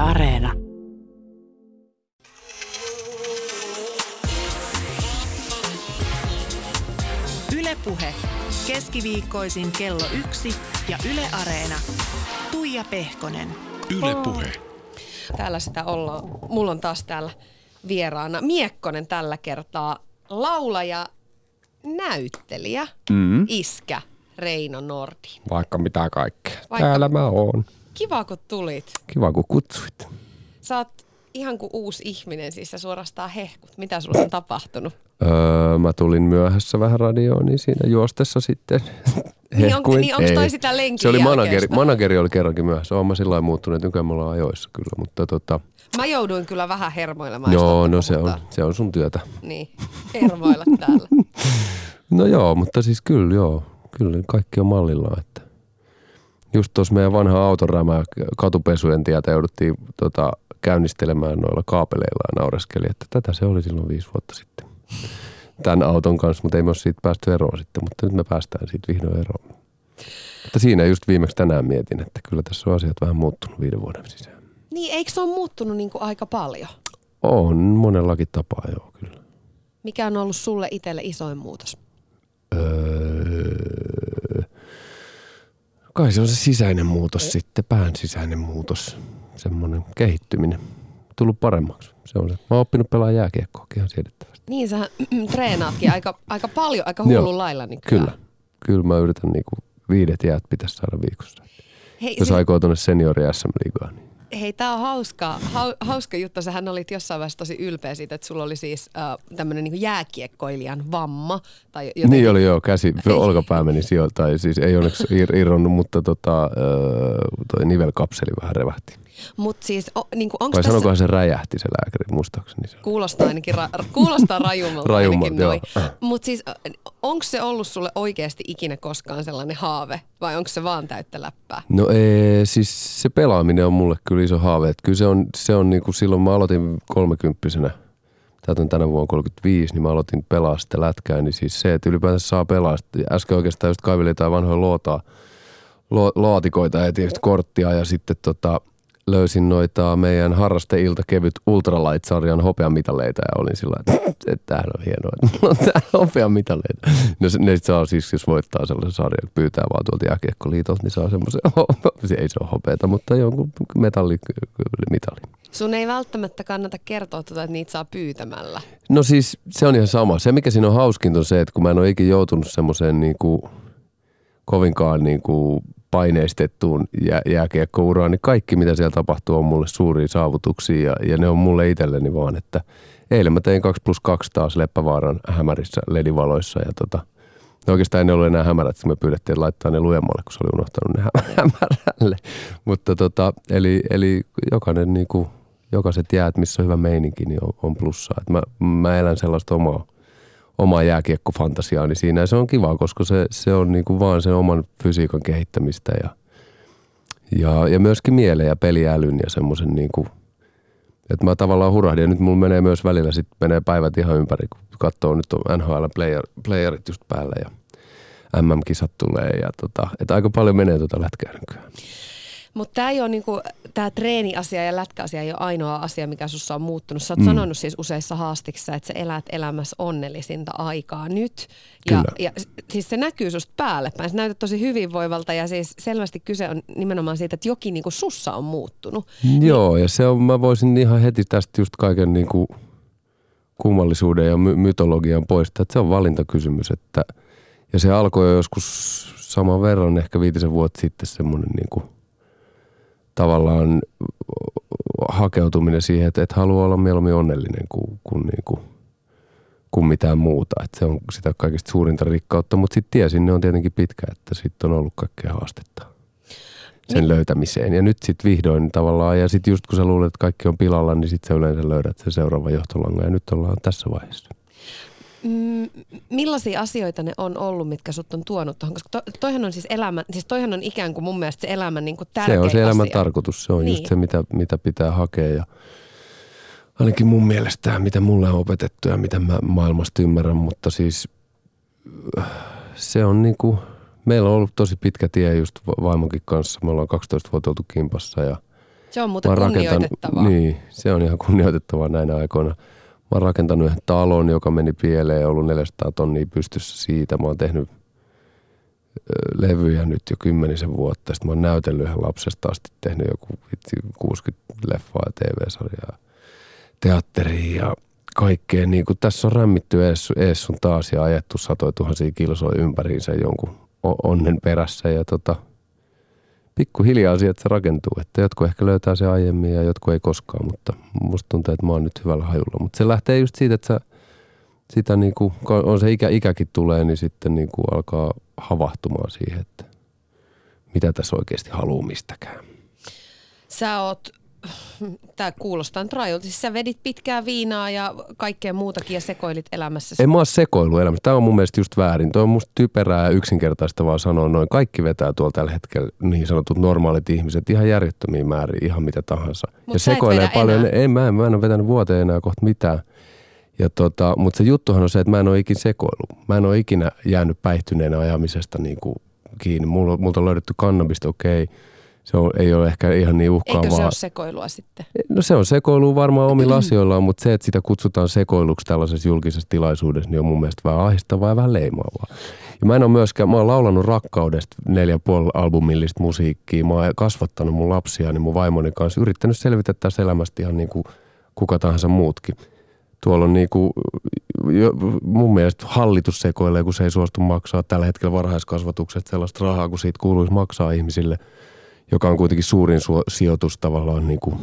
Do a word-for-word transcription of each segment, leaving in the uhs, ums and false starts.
Areena. Yle Puhe. Keskiviikkoisin kello yksi ja Yle Areena. Tuija Pehkonen. Yle Puhe. Täällä sitä ollaan. Mulla on taas täällä vieraana Miekkonen tällä kertaa. Laulaja, näyttelijä, mm. iskä Reino Nordi. Vaikka mitä kaikkea. Vaikka... Täällä mä oon. Kiva kun tulit. Kiva kun kutsuit. Sä oot ihan kuin uusi ihminen, siis sä suorastaan hehkut. Mitä sulla on tapahtunut? Öö, mä tulin myöhässä vähän radioon, niin siinä juostessa sitten niin, on, niin onko toi sitä lenkin Se oli manageri, jälkeistä? manageri oli kerrankin myöhässä. Oon mä sillä lailla muuttunut, että nykyään me ollaan ajoissa kyllä, mutta tota... Mä jouduin kyllä vähän hermoilemaan. Joo, no se on, se on sun työtä. Niin, hermoilla täällä. No joo, mutta siis kyllä joo, kyllä kaikki on mallillaan, että just tuossa meidän vanha autorämää katupesujen tietä jouduttiin tota, käynnistelemään noilla kaapeleilla ja naureskeli, että tätä se oli silloin viisi vuotta sitten tämän auton kanssa, mutta ei me ole siitä päästy eroon sitten, mutta nyt me päästään siitä vihdoin eroon. Mutta siinä just viimeksi tänään mietin, että kyllä tässä on asiat vähän muuttunut viiden vuoden sisään. Niin, eikö se ole muuttunut niin kuin aika paljon? On monellakin tapaa, joo kyllä. Mikä on ollut sulle itselle isoin muutos? Öö, kai se on se sisäinen muutos sitten, pään sisäinen muutos, semmoinen kehittyminen. Tullut paremmaksi, se on se. Mä oon oppinut pelaa jääkiekkoa ihan siedettävästi. Niin, sä treenaatkin aika, aika paljon, aika hullun lailla nykyään. Kyllä, kyllä mä yritän niinku viidet jäät pitäisi saada viikossa. Hei, Jos se... aikoo tuonne seniori S M-liigaan, niin... Hei, tää on hauska, hauska juttu. Sähän olit jossain vaiheessa tosi ylpeä siitä, että sulla oli siis äh, tämmönen niinku jääkiekkoilijan vamma. Tai jotenkin... Niin oli joo, käsi, olkapää meni sijoilta, tai siis ei onneksi ir- irronnut, mutta tota, äh, toi nivelkapseli vähän revähti. Mut siis, o, niinku, onko Vai tässä... sanokohan se räjähti se lääkäri, muistaakseni se. Kuulostaa ainakin, ra- kuulostaa rajummalta Rajummalta, ainakin noin. joo. Mut siis, onko se ollut sulle oikeasti ikinä koskaan sellainen haave, vai onko se vaan täyttä läppää? No ei, siis se pelaaminen on mulle kyllä iso haave. Että kyllä se on, se on niinku silloin mä aloitin kolmekymppisenä, täytän tänä vuonna kolmekymmentäviisi, niin mä aloitin pelaa sitä lätkää. Niin siis se, että ylipäänsä saa pelaa. Äsken oikeastaan just kaivelin jotain vanhoja lootaa, lo, laatikoita ja tietysti korttia ja sitten tota... löysin noita meidän harrasteilta kevyt ultralight-sarjan hopeamitaleita ja olin sillä että, että tämähän on hienoa, että mulla on täällä hopeamitaleita. No se, ne saa siis, jos voittaa sellaisen sarjan, pyytää vaan tuolta jääkiekkoliitolta, niin saa semmoisen, se ei se ole hopeata, mutta jonkun metallimitali. Sun ei välttämättä kannata kertoa tuota, että niitä saa pyytämällä. No siis se on ihan sama. Se mikä siinä on hauskinta on se, että kun mä en ole ikinä joutunut semmoiseen niin kuin kovinkaan niin kuin paineistettuun jää, jääkiekkouraan, niin kaikki mitä siellä tapahtuu on mulle suuria saavutuksia ja, ja ne on mulle itselleni vaan, että eilen mä tein kaksi plus kaksi taas Leppävaaran hämärissä ledivaloissa ja tota, no oikeastaan ei ne ollut enää hämärät, että me pyydettiin laittaa ne lujemmalle, kun se oli unohtanut ne hämärälle, mutta tota, eli, eli jokainen niinku, jokaiset jäät, missä on hyvä meininki, niin on, on plussaa, että mä, mä elän sellaista omaa omaa jääkiekkofantasiaani siinä ja se on kiva, koska se, se on niinku vaan sen oman fysiikan kehittämistä ja, ja, ja myöskin mielen ja peliälyn ja semmoisen niinku, että mä tavallaan hurahdin ja nyt mulla menee myös välillä sitten menee päivät ihan ympäri, kun katsoo nyt on N H L-playerit just päällä ja M M-kisat tulee ja tota, että aika paljon menee tuota lätkää nykyään. Mutta tämä ei ole niinku, tämä treeniasia ja lätkäasia ei ole ainoa asia, mikä sussa on muuttunut. Sä oot Mm. sanonut siis useissa haastiksissa, että sä elät elämässä onnellisinta aikaa nyt. Ja, ja siis se näkyy susta päälle päin. Sä näytät tosi hyvinvoivalta ja siis selvästi kyse on nimenomaan siitä, että jokin niinku sussa on muuttunut. Joo, ja se on, mä voisin ihan heti tästä just kaiken niinku kummallisuuden ja my- mytologian poistaa, että se on valintakysymys. Että, ja se alkoi jo joskus saman verran, ehkä viitisen vuotta sitten semmoinen niinku tavallaan hakeutuminen siihen, että et halua olla mieluummin onnellinen kuin, kuin, niin kuin, kuin mitään muuta. Että se on sitä kaikista suurinta rikkautta, mutta sitten tie sinne on tietenkin pitkä, että sitten on ollut kaikkea haastetta sen niin löytämiseen. Ja nyt sitten vihdoin tavallaan, ja sitten just kun sä luulet, että kaikki on pilalla, niin sitten sä yleensä löydät sen seuraavan johtolangan, ja nyt ollaan tässä vaiheessa. Mm, millaisia asioita ne on ollut, mitkä sut on tuonut tuohon? Koska to, toihan on siis elämä, siis toihan on ikään kuin mun mielestä se elämän niin kuin tärkein asia. Se on se elämän tarkoitus, se on niin just se, mitä, mitä pitää hakea ja ainakin mun mielestä, mitä mulle on opetettu ja mitä mä maailmasta ymmärrän, mutta siis se on niin kuin, meillä on ollut tosi pitkä tie just vaimonkin kanssa, me ollaan kaksitoista vuotta oltu kimpassa ja Se on muuten kunnioitettavaa. Niin, se on ihan kunnioitettavaa näinä aikoina. Mä oon rakentanut yhden talon, joka meni pieleen ja ollut neljäsataa tonnia pystyssä siitä. Mä oon tehnyt levyjä nyt jo kymmenisen vuotta. Sitten mä oon näytellyt ihan lapsesta asti, tehnyt joku kuusikymmentä leffaa, T V-sarjaa, teatteria ja kaikkea. Niin kuin tässä on rämmitty ees, ees sun taas ja ajettu satoja tuhansia kilsoja ympäriinsä jonkun onnen perässä. Ja tota, pikkuhiljaa asiat se rakentuu. Että jotkut ehkä löytää se aiemmin ja jotkut ei koskaan, mutta musta tuntuu, että mä oon nyt hyvällä hajulla. Mutta se lähtee just siitä, että sä sitä niin kuin, on se ikä, ikäkin tulee, niin sitten niin kuin alkaa havahtumaan siihen, että mitä tässä oikeasti haluaa mistäkään. Sä oot, tää kuulostaa rajulta, siis sä vedit pitkää viinaa ja kaikkea muutakin ja sekoilit elämässä. En mä oo sekoilu elämässä. Tämä on mun mielestä just väärin. Toi on musta typerää ja yksinkertaista vaan sanoa noin. Kaikki vetää tuolla tällä hetkellä niin sanotut normaalit ihmiset ihan järjettömiin määrin, ihan mitä tahansa. Mut ja sekoilee paljon. Enää. Ei, mä en, mä en ole vetänyt vuoteen enää kohta mitään. Ja tota, mutta se juttuhan on se, että mä en ole ikinä sekoillut. Mä en ole ikinä jäänyt päihtyneenä ajamisesta niin kuin kiinni. Mulla, multa on löydetty kannabista, okei. Se on, ei ole ehkä ihan niin uhkaavaa. Eikö se ole sekoilua sitten? No se on sekoilua varmaan omilla asioillaan, mutta se, että sitä kutsutaan sekoiluksi tällaisessa julkisessa tilaisuudessa, niin on mun mielestä vähän ahdistavaa ja vähän leimaavaa. Ja mä en ole myöskään, mä oon laulanut rakkaudesta neljä puoli albumillista musiikkia. Mä oon kasvattanut mun lapsia, niin mun vaimoni kanssa yrittänyt selvitä tässä elämästä ihan niin kuin kuka tahansa muutkin. Tuolla on niinku, mun mielestä hallitus sekoilee, kun se ei suostu maksaa tällä hetkellä varhaiskasvatuksesta sellaista rahaa, kun siitä kuuluisi maksaa ihmisille, joka on kuitenkin suurin sijoitus tavallaan niinku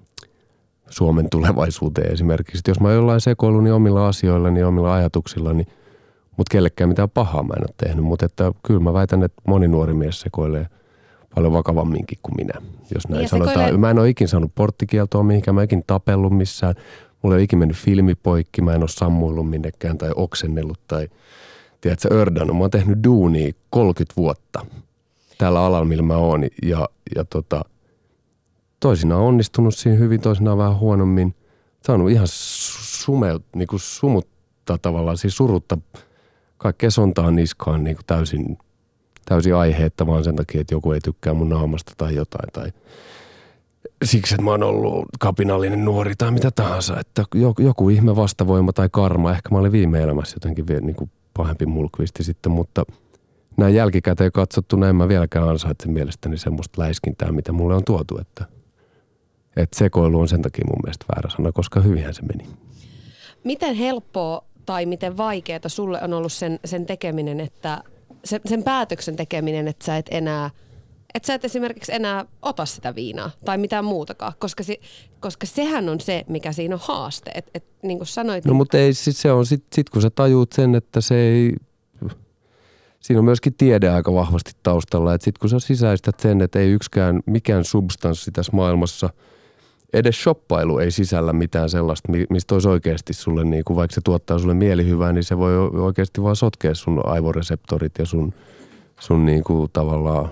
Suomen tulevaisuuteen esimerkiksi. Jos mä oon jollain sekoillut niin omilla asioilla, niin omilla ajatuksilla, niin, mutta kellekään mitään pahaa mä en ole tehnyt. Mutta että kyllä mä väitän, että moni nuori mies sekoilee paljon vakavamminkin kuin minä, jos näin ja sanotaan. Sekoilee... Mä en ole ikin saanut porttikieltoa mihinkään, mä en ikin tapellut missään. Mulla ei ole ikin mennyt filmi poikki, mä en ole sammuillut minnekään tai oksennellut tai tiedätkö, ördannut. Mä oon tehnyt duunia kolmekymmentä vuotta tällä alalla, millä mä oon. Ja, ja tota, toisinaan onnistunut siinä hyvin, toisinaan vähän huonommin. Saanut ihan sume, niin kuin sumutta tavallaan, siis surutta kaikkea sontaa niskaan niin kuin täysin, täysin aiheetta vaan sen takia, että joku ei tykkää mun naamasta tai jotain tai... Siksi, että mä oon ollut kapinallinen nuori tai mitä tahansa, että joku ihme vastavoima tai karma. Ehkä mä olin viime elämässä jotenkin vielä niin kuin pahempi mulkvisti sitten, mutta näin jälkikäteen katsottuna en mä vieläkään ansaitse mielestäni semmoista läiskintää, mitä mulle on tuotu. Että, että sekoilu on sen takia mun mielestä väärä sana, koska hyvinhän se meni. Miten helppoa tai miten vaikeaa sulle on ollut sen, sen tekeminen, että sen, sen päätöksen tekeminen, että sä et enää... Että sä et esimerkiksi enää ota sitä viinaa tai mitään muutakaan, koska, se, koska sehän on se, mikä siinä on haaste. Et, et, niin kuin sanoit, no niin... mutta ei, sit se on, sit, sit kun sä tajuut sen, että se ei, siinä on myöskin tiede aika vahvasti taustalla. Että sit kun sä sisäistät sen, että ei yksikään, mikään substanssi tässä maailmassa, edes shoppailu ei sisällä mitään sellaista, mistä olisi oikeasti sulle, niin kuin vaikka se tuottaa sulle mielihyvää, niin se voi oikeasti vaan sotkea sun aivoreseptorit ja sun, sun niin kuin tavallaan...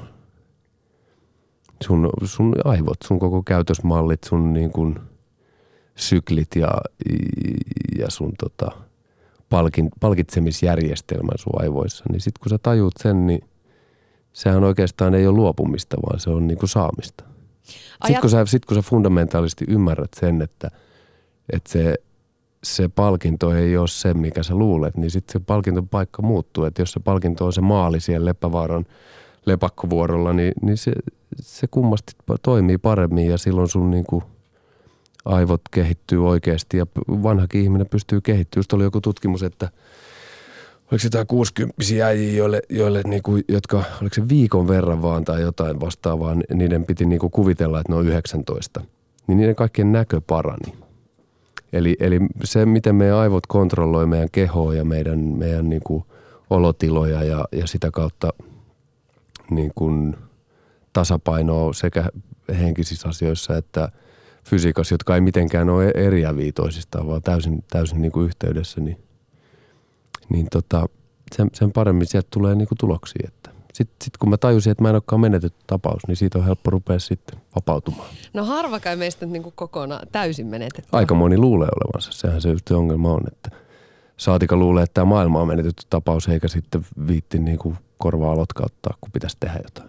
Sun, sun aivot, sun koko käytösmallit, sun niin kuin syklit ja, ja sun tota, palkin, palkitsemisjärjestelmän sun aivoissa. Niin sit kun sä tajuut sen, niin sehän oikeastaan ei ole luopumista, vaan se on niin kuin saamista. Ajat... Sitten kun sä, sit, kun sä fundamentaalisti ymmärrät sen, että, että se, se palkinto ei ole se, mikä sä luulet, niin sitten se palkintopaikka muuttuu. Että jos se palkinto on se maali siellä Leppävaaran lepakkovuorolla, niin, niin se, se kummasti toimii paremmin ja silloin sun niin kuin aivot kehittyy oikeasti ja vanhakin ihminen pystyy kehittymään. Just oli joku tutkimus, että oliko se jotain kuusikymppisiä äijiä, joille, joille niin kuin, jotka, oliko se viikon verran vaan tai jotain vastaavaa, niiden piti niin kuin kuvitella, että ne on yhdeksäntoista. Niin niiden kaikkien näkö parani. Eli, eli se, miten meidän aivot kontrolloi meidän kehoa ja meidän, meidän niin kuin olotiloja ja, ja sitä kautta niin kuin tasapainoa sekä henkisissä asioissa että fysiikassa, jotka ei mitenkään ole eriäviä toisistaan, vaan täysin, täysin niin kuin yhteydessä, niin, niin tota, sen, sen paremmin sieltä tulee niin kuin tuloksia. Sitten sit kun mä tajusin, että mä en olekaan menetetty tapaus, niin siitä on helppo rupea sitten vapautumaan. No harva kai meistä niin kuin kokonaan täysin menetetty. Aika moni luulee olevansa. Sehän se just ongelma on, että saatika luulee, että tämä maailma on menetetty tapaus, eikä sitten viitti niin kuin korvaa lotkauttaa, kun pitäisi tehdä jotain.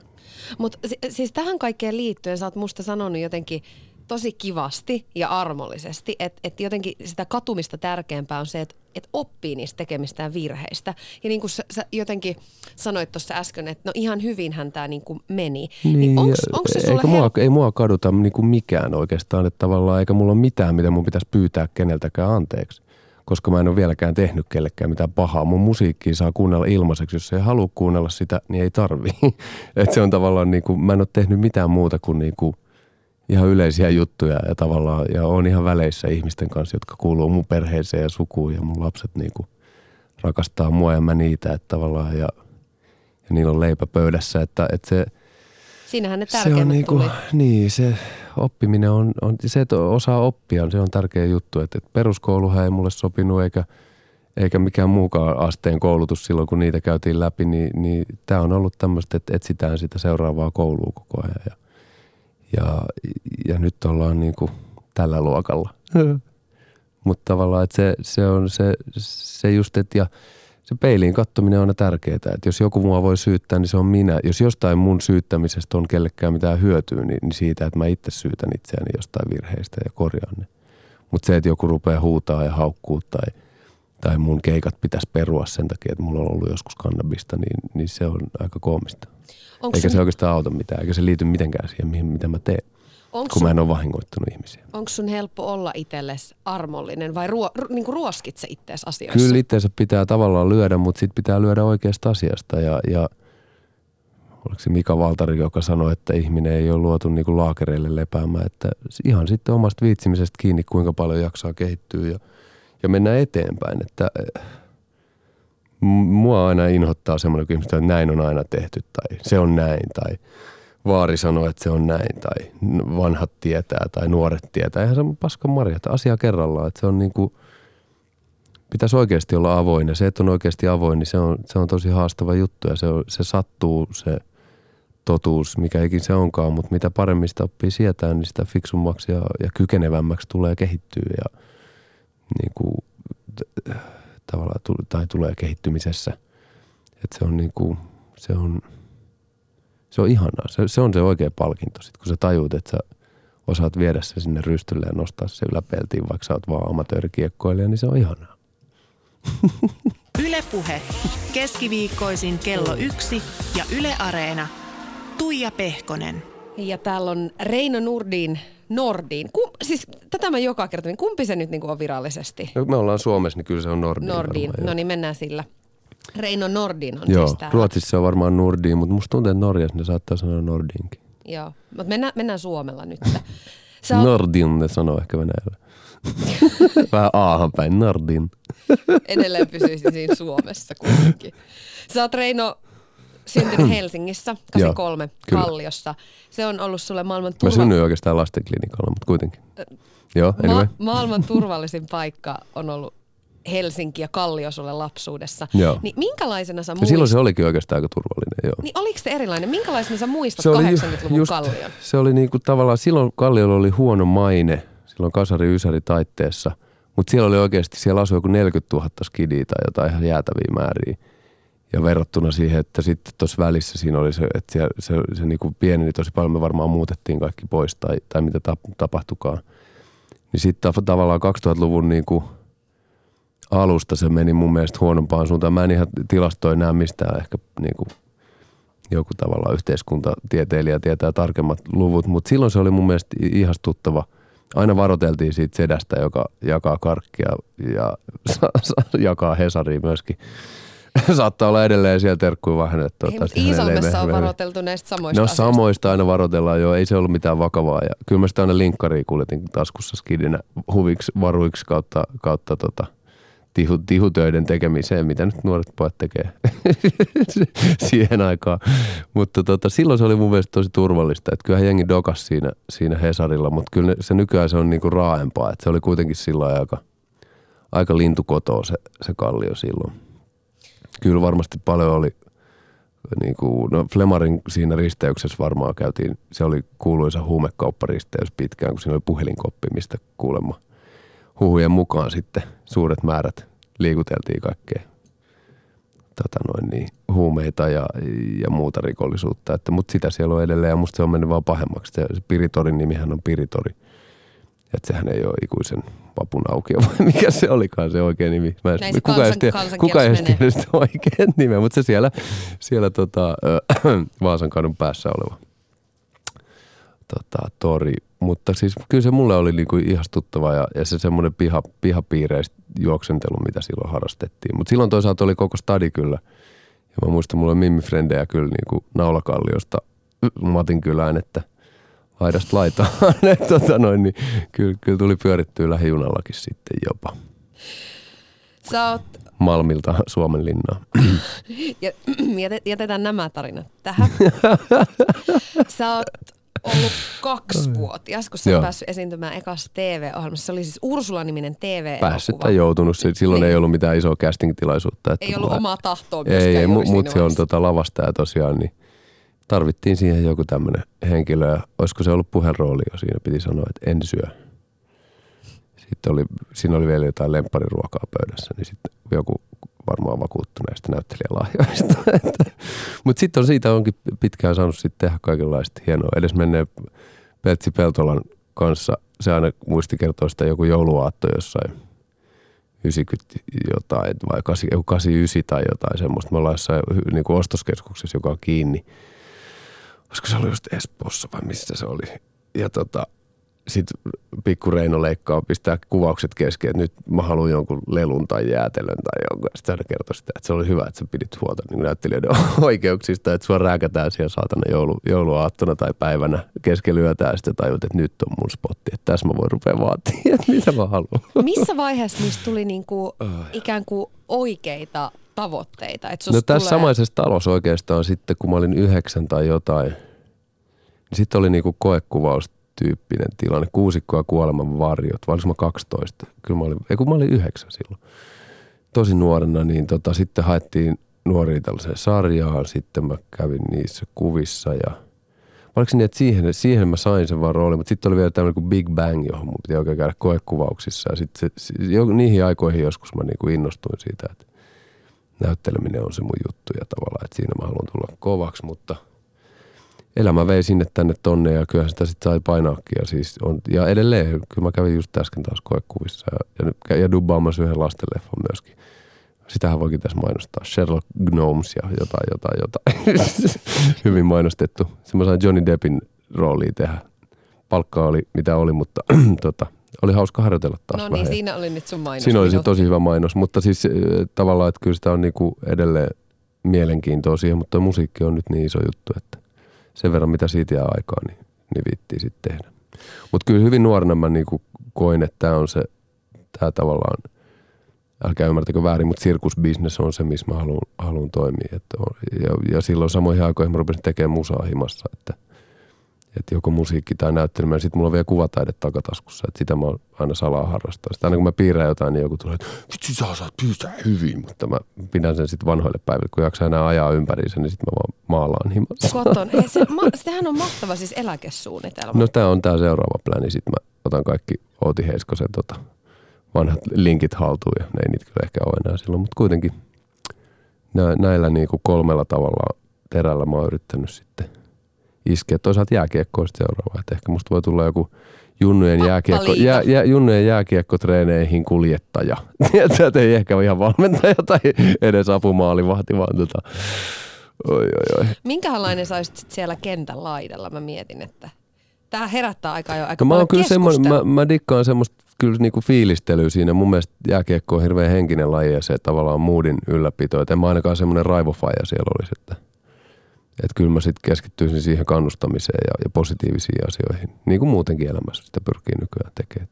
Mutta siis tähän kaikkeen liittyen sä oot musta sanonut jotenkin tosi kivasti ja armollisesti, että et jotenkin sitä katumista tärkeämpää on se, että et oppii niistä tekemistään virheistä. Ja niin kuin sä, sä jotenkin sanoit tuossa äsken, että no ihan hyvinhän tämä niin kuin meni. Niin, niin onks, onks se sulle mua, hel- ei mua kaduta niin kuin mikään oikeastaan, että tavallaan eikä mulla ole mitään, mitä mun pitäisi pyytää keneltäkään anteeksi. Koska mä en ole vieläkään tehnyt kellekään mitään pahaa. Mun musiikkia saa kuunnella ilmaiseksi. Jos ei halua kuunnella sitä, niin ei tarvii. Että se on tavallaan niin kuin, mä en ole tehnyt mitään muuta kuin, niin kuin ihan yleisiä juttuja ja tavallaan, ja on ihan väleissä ihmisten kanssa, jotka kuuluu mun perheeseen ja sukuun ja mun lapset niin kuin rakastaa mua ja mä niitä, että tavallaan ja, ja niillä on leipä pöydässä, että, että se Siinähän ne se tärkeimmät on niinku, tuli. niin, se oppiminen on, on, se, että osaa oppia, se on tärkeä juttu, että, että peruskouluhan ei mulle sopinut eikä, eikä mikään muukaan asteen koulutus silloin, kun niitä käytiin läpi, niin, niin tämä on ollut tämmöistä, että etsitään sitä seuraavaa koulua koko ajan ja, ja, ja nyt ollaan niinku tällä luokalla. Mutta tavallaan, että se, se on se, se just, että ja se peiliin kattominen on aina tärkeää, että jos joku mua voi syyttää, niin se on minä. Jos jostain mun syyttämisestä on kellekään mitään hyötyä, niin, niin siitä, että mä itse syytän itseäni jostain virheistä ja korjaan ne. Mutta se, että joku rupeaa huutaa ja haukkuu tai, tai mun keikat pitäisi perua sen takia, että mulla on ollut joskus kannabista, niin, niin se on aika koomista. Onks Eikä sun, se oikeastaan auta mitään, eikä se liity mitenkään siihen, mihin, mitä mä teen, kun sun, mä en ole vahingoittanut ihmisiä. onko sun helppo olla itsellesi armollinen vai ruo, ru, niin kuin ruoskit se ittees asioissa? Kyllä itseensä pitää tavallaan lyödä, mutta sitten pitää lyödä oikeasta asiasta. Ja, ja oliko se Mika Valtari, joka sanoi, että ihminen ei ole luotu niin kuin laakereille lepäämään. Että ihan sitten omasta viitsimisestä kiinni, kuinka paljon jaksaa kehittyä ja, ja mennä eteenpäin. Että mua aina inhottaa semmoinen kysymys, että näin on aina tehty tai se on näin tai vaari sanoo, että se on näin tai vanhat tietää tai nuoret tietää. Eihän se on paskan marja, että asia kerrallaan. Että se on niin kuin, pitäisi oikeasti olla avoin ja se, että on oikeasti avoin, niin se on, se on tosi haastava juttu ja se, on, se sattuu se totuus, mikä ikin se onkaan, mutta mitä paremmin sitä oppii sietää, niin sitä fiksummaksi ja, ja kykenevämmäksi tulee kehittyä ja niin kuin, tavallaan tai tulee kehittymisessä. Että se on niin kuin, se on Se on ihanaa. Se, se on se oikea palkinto. Sitten kun sä tajuut, että sä osaat viedä se sinne rystylle ja nostaa se yläpeltiin, vaikka sä oot vaan amatöörikiekkoilija, niin se on ihanaa. Yle Puhe. Keskiviikkoisin kello yksi ja Yle Areena. Tuija Pehkonen. Ja täällä on Reino Nordin, Nordin. Kum, siis tätä mä joka kerta, niin kumpi se nyt niin kuin on virallisesti? No, me ollaan Suomessa, niin kyllä se on Nordin. Nordin. Varmaan, no niin, mennään sillä. Reino Nordin on joo, siis täällä. Ruotsissa se on varmaan Nordin, mutta musta tuntuu, että Norjassa ne saattaa sanoa Nordinkin. Joo, mutta mennään, mennään Suomella nyt. Sä oot... Nordin ne sanoo ehkä Venäjällä. Vähän aahan päin, Nordin. Edelleen pysyisin siinä Suomessa kuitenkin. Sä oot Reino syntynyt Helsingissä, kahdeksankymmentäkolme Kalliossa. Se on ollut sulle maailman turva... Mä synnyin oikeastaan lastenklinikalla, mutta kuitenkin. Joo, anyway. Ma- maailman turvallisin paikka on ollut Helsinki ja Kallio sulle lapsuudessa. Joo. Niin minkälaisena sä ja muistat? silloin se olikin oikeastaan aika turvallinen, joo. Niin oliko se erilainen? Minkälaisena sä muistat se kahdeksankymmentäluvun just, Kallion? Se oli niinku tavallaan, silloin Kalliolla oli huono maine, silloin kasari-ysäri taitteessa, mutta siellä oli oikeasti, siellä asui joku neljäkymmentätuhatta skidiä tai jotain ihan jäätäviä määriä. Ja verrattuna siihen, että sitten tuossa välissä siinä oli se, että siellä, se, se, se niinku pieneni tosi paljon, me varmaan muutettiin kaikki pois tai, tai mitä tapahtukaan. Niin sitten tavallaan kaksituhattaluvun niinku alusta se meni mun mielestä huonompaan suuntaan. Mä en ihan tilastoi näe mistään, ehkä niinku joku tavallaan yhteiskuntatieteilijä tietää tarkemmat luvut, mutta silloin se oli mun mielestä ihastuttava. Aina varoteltiin siitä sedästä, joka jakaa karkkia ja jakaa Hesaria myöskin. Saattaa olla edelleen siellä terkkuja vähän. Että Ei, mutta Iisalmessa on varoteltu näistä samoista No asioista. samoista aina varoitellaan, joo. Ei se ollut mitään vakavaa. Ja kyllä mä sitä aina linkkaria kuljetin taskussa skidinä huviksi, varuiksi kautta, kautta tota, tihu, tihutöiden tekemiseen, mitä nyt nuoret pojat tekee siihen aikaan. Mutta tota, silloin se oli mun mielestä tosi turvallista. Että kyllähän jengi dokas siinä, siinä Hesarilla, mutta kyllä se nykyään se on niinku raaempaa. Että se oli kuitenkin silloin aika, aika lintukotoa se, se Kallio silloin. Kyllä varmasti paljon oli, niin kuin, no Flemarin siinä risteyksessä varmaan käytiin, se oli kuuluisa huumekaupparisteys pitkään, kun siinä oli puhelinkoppi, mistä kuulemma huhujen mukaan sitten suuret määrät liikuteltiin kaikkea tota noin niin, huumeita ja, ja muuta rikollisuutta. Että, mutta sitä siellä on edelleen ja musta se on mennyt vaan pahemmaksi. Se, se Piritorin nimihän on Piritori. Että sehän ei ole ikuisen vapun aukio vai mikä se olikaan se oikea nimi. Mä en, Näin kuka kansan, kuka ei tiedä sitä oikein nimeä, mutta se siellä, siellä tota, äh, Vaasankadun päässä oleva tota, tori. Mutta siis kyllä se mulle oli niinku ihastuttava ja, ja se semmoinen piha, pihapiireistä juoksentelu, mitä silloin harrastettiin. Mutta silloin toisaalta oli koko stadi kyllä. Ja mä muistan, mulla oli Mimmi-frendejä kyllä niinku Naulakalliosta Matin kylään, että laidasta laitaan. tota noin, niin kyllä, kyllä tuli pyörittyä lähijunallakin sitten jopa. Sä oot... Malmilta Suomenlinnaan. Jätetään nämä tarinat tähän. Sä oot ollut kaksivuotias, kun sä oot päässyt esiintymään ekassa T V-ohjelmassa. Se oli siis Ursula-niminen T V-elokuva. Päässyt tai joutunut. Silloin niin. Ei ollut mitään isoa casting-tilaisuutta. Ei ollut mä... omaa tahtoa myöskään. Ei, ei mutta se on tota lavastaja tosiaan, niin tarvittiin siihen joku tämmöinen henkilö. Ja olisiko se ollut puheenrooli jo siinä, piti sanoa, että en syö. Sitten oli, siinä oli vielä jotain lemppariruokaa pöydässä, niin sitten joku varmaan vakuuttuneista näyttelijälahjoista. Mutta sitten on siitä onkin pitkään saanut sitten tehdä kaikenlaista hienoa. Edes menneen Peltsi Peltolan kanssa, se aina muisti kertoa sitä joku jouluaatto jossain yhdeksänkymmentä jotain, vai kahdeksankymmentäyhdeksän tai jotain semmoista. Me ollaan jossain niin kuin ostoskeskuksessa, joka on kiinni. Olisiko se ollut just Espoossa vai missä se oli? Ja tota... Sitten pikku Reino leikkaa, pistää kuvaukset kesken, että nyt mä haluan jonkun lelun tai jäätelön tai jonkun. Sitten hän kertoi sitä, että se oli hyvä, että sä pidit huolta niin näyttelijöiden oikeuksista, että sua rääkätään siellä saatana joulu, jouluaattona tai päivänä keskellä yötä ja sitten tajut, että nyt on mun spotti, että tässä mä voin rupea vaatia, että mitä mä haluan. Missä vaiheessa niistä tuli niinku ikään kuin oikeita tavoitteita? Että no tässä tulee... samaisessa talossa oikeastaan sitten, kun mä olin yhdeksän tai jotain, niin sitten oli niinku koekuvaus tyyppinen tilanne. Kuusikko ja kuoleman varjot. Vai oliko mä kaksitoista? Kyllä mä olin, ei kun mä olin yhdeksän silloin. Tosi nuorena, niin tota, sitten haettiin nuoria tällaiseen sarjaan. Sitten mä kävin niissä kuvissa ja oliko se niin, että siihen, siihen mä sain sen vaan roolin, mutta sitten oli vielä tämmöinen kuin Big Bang, johon mun piti oikein käydä koekuvauksissa. Ja sitten se, jo, niihin aikoihin joskus mä niinku innostuin siitä, että näytteleminen on se mun juttu ja tavallaan, että siinä mä haluan tulla kovaksi, mutta elämä vei sinne tänne tonne ja kyllähän sitä sitten sai painaakin. Ja, siis on, ja edelleen, kyllä mä kävin just äsken taas koekuvissa ja, ja, ja dubbaamassa yhden lastenleffon myöskin. Sitähän voikin tässä mainostaa. Sherlock Gnomes ja jotain, jotain, jotain. Hyvin mainostettu. Sitten mä sain Johnny Deppin rooliin tehdä. Palkka oli mitä oli, mutta tota, oli hauska harjoitella taas no vähän. niin, siinä oli nyt sun mainos. Siinä oli se tosi hyvä mainos, mutta siis tavallaan, että kyllä sitä on niinku edelleen mielenkiintoa siihen, mutta musiikki on nyt niin iso juttu, että sen verran mitä siitä jää aikaa, niin, niin viittiin sitten tehdä. Mutta kyllä hyvin nuorena mä niinku koin, että tämä on se, tämä tavallaan, älkää ymmärtäkö väärin, mutta sirkusbusiness on se, missä mä haluan, haluan toimia. Että on, ja, ja silloin samoihin aikoihin mä rupesin tekemään musaa himassa, että, että joko musiikki tai näyttelemä. Ja sitten mulla on vielä kuvataide takataskussa, että sitä mä oon aina salaa harrastaa. Sitten aina kun mä piirrän jotain, niin joku tulee, että vitsi sä osaat piirtää hyvin. Mutta mä pidän sen sitten vanhoille päiville, kun jaksaa enää ajaa ympäriinsä, niin sitten mä vaan maalaan himassa. Koton. Se, ma, sitähän on mahtava siis eläkesuunnitelma. No tää on tää seuraava pläni. Sitten mä otan kaikki Outi Heiskosen tota, vanhat linkit haltuun ja ne ei niitä kyllä ehkä ole enää silloin. Mutta kuitenkin nä, näillä niinku kolmella tavalla terällä mä oon yrittänyt sitten iskeä. Toisaalta jääkiekkoista seuraava. Että ehkä musta voi tulla joku junnujen, jääkiekko, jää, jää, junnujen jääkiekkotreeneihin kuljettaja. Tiedätkö, ei ehkä ole ihan valmentaja tai edes apumaalivahti, vaan tota, oi, oi, oi. Minkälainen sä olisit sit siellä kentän laidalla? Mä mietin, että tää herättää aika jo aika no, paljon keskustelua. Mä, mä dikkaan semmoista kyllä niinku fiilistelyä siinä. Mun mielestä jääkiekko on hirveän henkinen laji ja se tavallaan moodin ylläpito. Et en mä ainakaan semmoinen raivofaija siellä olisi, että Että kyllä mä sitten keskittyisin siihen kannustamiseen ja, ja positiivisiin asioihin. Niin kuin muutenkin elämässä sitä pyrkii nykyään tekemään.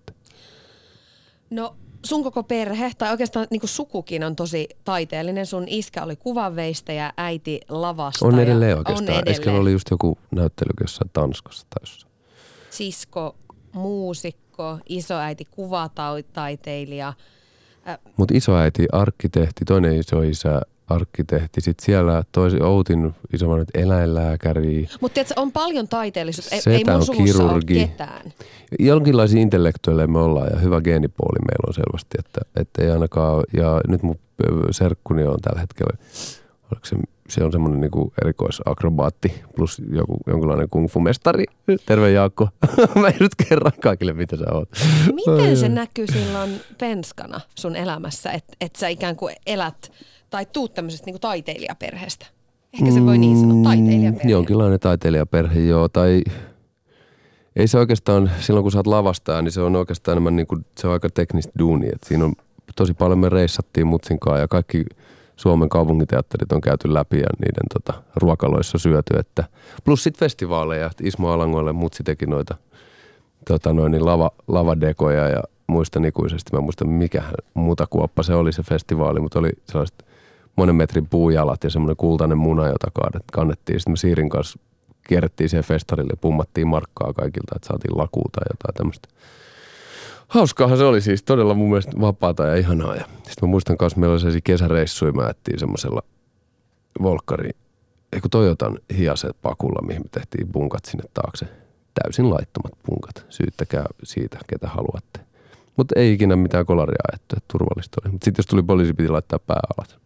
No sun koko perhe, tai oikeastaan niin kuin sukukin on tosi taiteellinen. Sun iskä oli kuvanveistäjä, äiti lavastaja. On edelleen oikeastaan. Äsken oli just joku näyttely jossain Tanskassa tai jossain. Sisko, muusikko, isoäiti kuvataiteilija. Mutta isoäiti arkkitehti, toinen isoisä arkkitehti. Sitten siellä toisi Outin isovanhemmat eläinlääkäri. Mutta tiedätkö, on paljon taiteellisuutta. Setä ei mun on suvussa kirurgi. ole ketään. Jonkinlaisia intellektuelleja me ollaan ja hyvä geenipuoli meillä on selvästi. Että, että ei ainakaan, ja nyt mun serkkuni on tällä hetkellä, oliko se, se on semmoinen niinku erikoisakrobaatti plus joku, jonkunlainen kung-fu-mestari. Terve Jaakko. Mä en nyt kerran kaikille, mitä sä oot. Miten se näkyy silloin penskana sun elämässä, että et sä ikään kuin elät tai tuut tämmöisestä niinku taiteilijaperheestä? Ehkä se voi niin sanoa, taiteilijaperhe. Jonkinlainen taiteilijaperhe, joo. Tai ei se oikeastaan, silloin kun sä oot lavastaa, niin se on oikeastaan enemmän niin kuin, se on aika teknistä duunia. Et siinä on tosi paljon me reissattiin mutsinkaan ja kaikki Suomen kaupunginteatterit on käyty läpi ja niiden tota, ruokaloissa syöty. Että, plus sit festivaaleja. Ismo Alangoille mutsi teki noita tota, noin, niin lava, lavadekoja ja muistan ikuisesti. Mä muistan mikä mutakuoppa se oli se festivaali, mutta oli sellaiset monen metrin puujalat ja semmoinen kultainen muna, jota kannettiin. Sitten me Siirin kanssa kierrettiin siihen festarille ja pummattiin markkaa kaikilta, että saatiin lakua tai jotain tämmöistä. Hauskaahan se oli siis, todella mun mielestä vapaata ja ihanaa. Ja sitten mä muistan kanssa, meillä oli sellaisia kesäreissuja, mä jättiin semmoisella Volkkari, eiku Toyotan hiaset pakulla, mihin me tehtiin punkat sinne taakse. Täysin laittomat punkat. Syyttäkää siitä, ketä haluatte. Mutta ei ikinä mitään kolaria ajettu, että turvallista oli. Mutta sitten jos tuli poliisi, piti laittaa pää alas.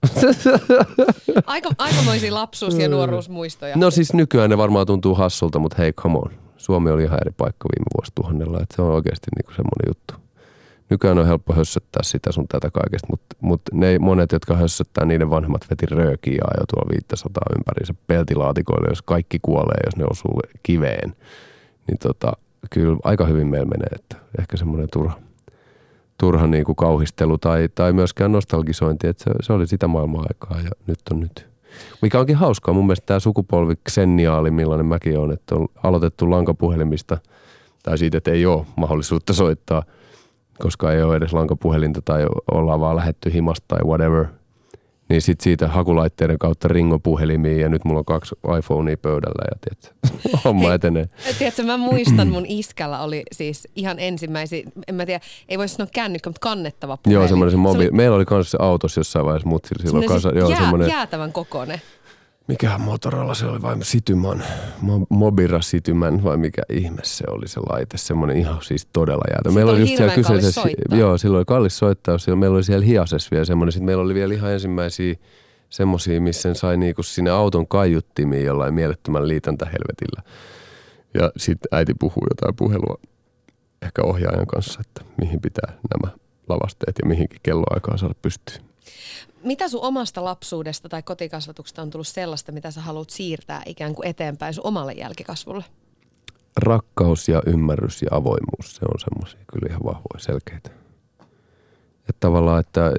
Aika, aikamoisia lapsuus- ja nuoruusmuistoja. No siis nykyään ne varmaan tuntuu hassulta, mutta hei, come on. Suomi oli ihan eri paikka viime vuosituhannella, että se on oikeasti niinku semmoinen juttu. Nykyään on helppo hössöttää sitä sun tätä kaikesta, mutta mut ne monet, jotka hössöttää, niiden vanhemmat veti röökiä ja ajoi tuolla viisisataa ympäriinsä peltilaatikoille, jos kaikki kuolee, jos ne osuu kiveen. Niin tota, kyllä aika hyvin meillä menee, että ehkä semmoinen turha. turha niin kuin kauhistelu tai, tai myöskään nostalgisointi, että se, se oli sitä maailman aikaa ja nyt on nyt. Mikä onkin hauskaa, mun mielestä tämä sukupolvi kseniaali, millainen mäkin on, että on aloitettu lankapuhelimista tai siitä, että ei ole mahdollisuutta soittaa, koska ei ole edes lankapuhelinta tai ollaan vaan lähetty himasta tai whatever. Niin sit siitä hakulaitteiden kautta ringopuhelimiin ja nyt mulla on kaksi iPhonea pöydällä ja tiedätkö, homma Hei, etenee. Tiedätkö, mä muistan mun iskällä oli siis ihan ensimmäisiä, en mä tiedä, ei voi sanoa kännykkä, mutta kannettava puhelin. Joo, semmoinen se mobiili. Oli... Meillä oli kanssa se autossa jossain vaiheessa mutsilla. Silloin kanssa, siis joo, jää, semmoinen... jäätävän kokoinen. Mikähän Motorola se oli vai Citymon, Mobira Citymon vai mikä ihme se oli se laite, semmoinen ihan siis todella jäätä. Meillä oli just siellä kyseisessä, joo, silloin oli kallis soittaus, meillä oli siellä hiasessa vielä semmoinen, sitten meillä oli vielä ihan ensimmäisiä semmoisia, missä sen sai niinku sinne auton kaiuttimiin jollain mielettömän liitäntähelvetillä. Ja sitten äiti puhuu jotain puhelua ehkä ohjaajan kanssa, että mihin pitää nämä lavasteet ja mihinkin kelloaikaan saada pystyyn. Mitä sun omasta lapsuudesta tai kotikasvatuksesta on tullut sellaista, mitä sä haluat siirtää ikään kuin eteenpäin sun omalle jälkikasvulle? Rakkaus ja ymmärrys ja avoimuus, se on semmoisia kyllä ihan vahvoja, selkeitä. Että tavallaan, että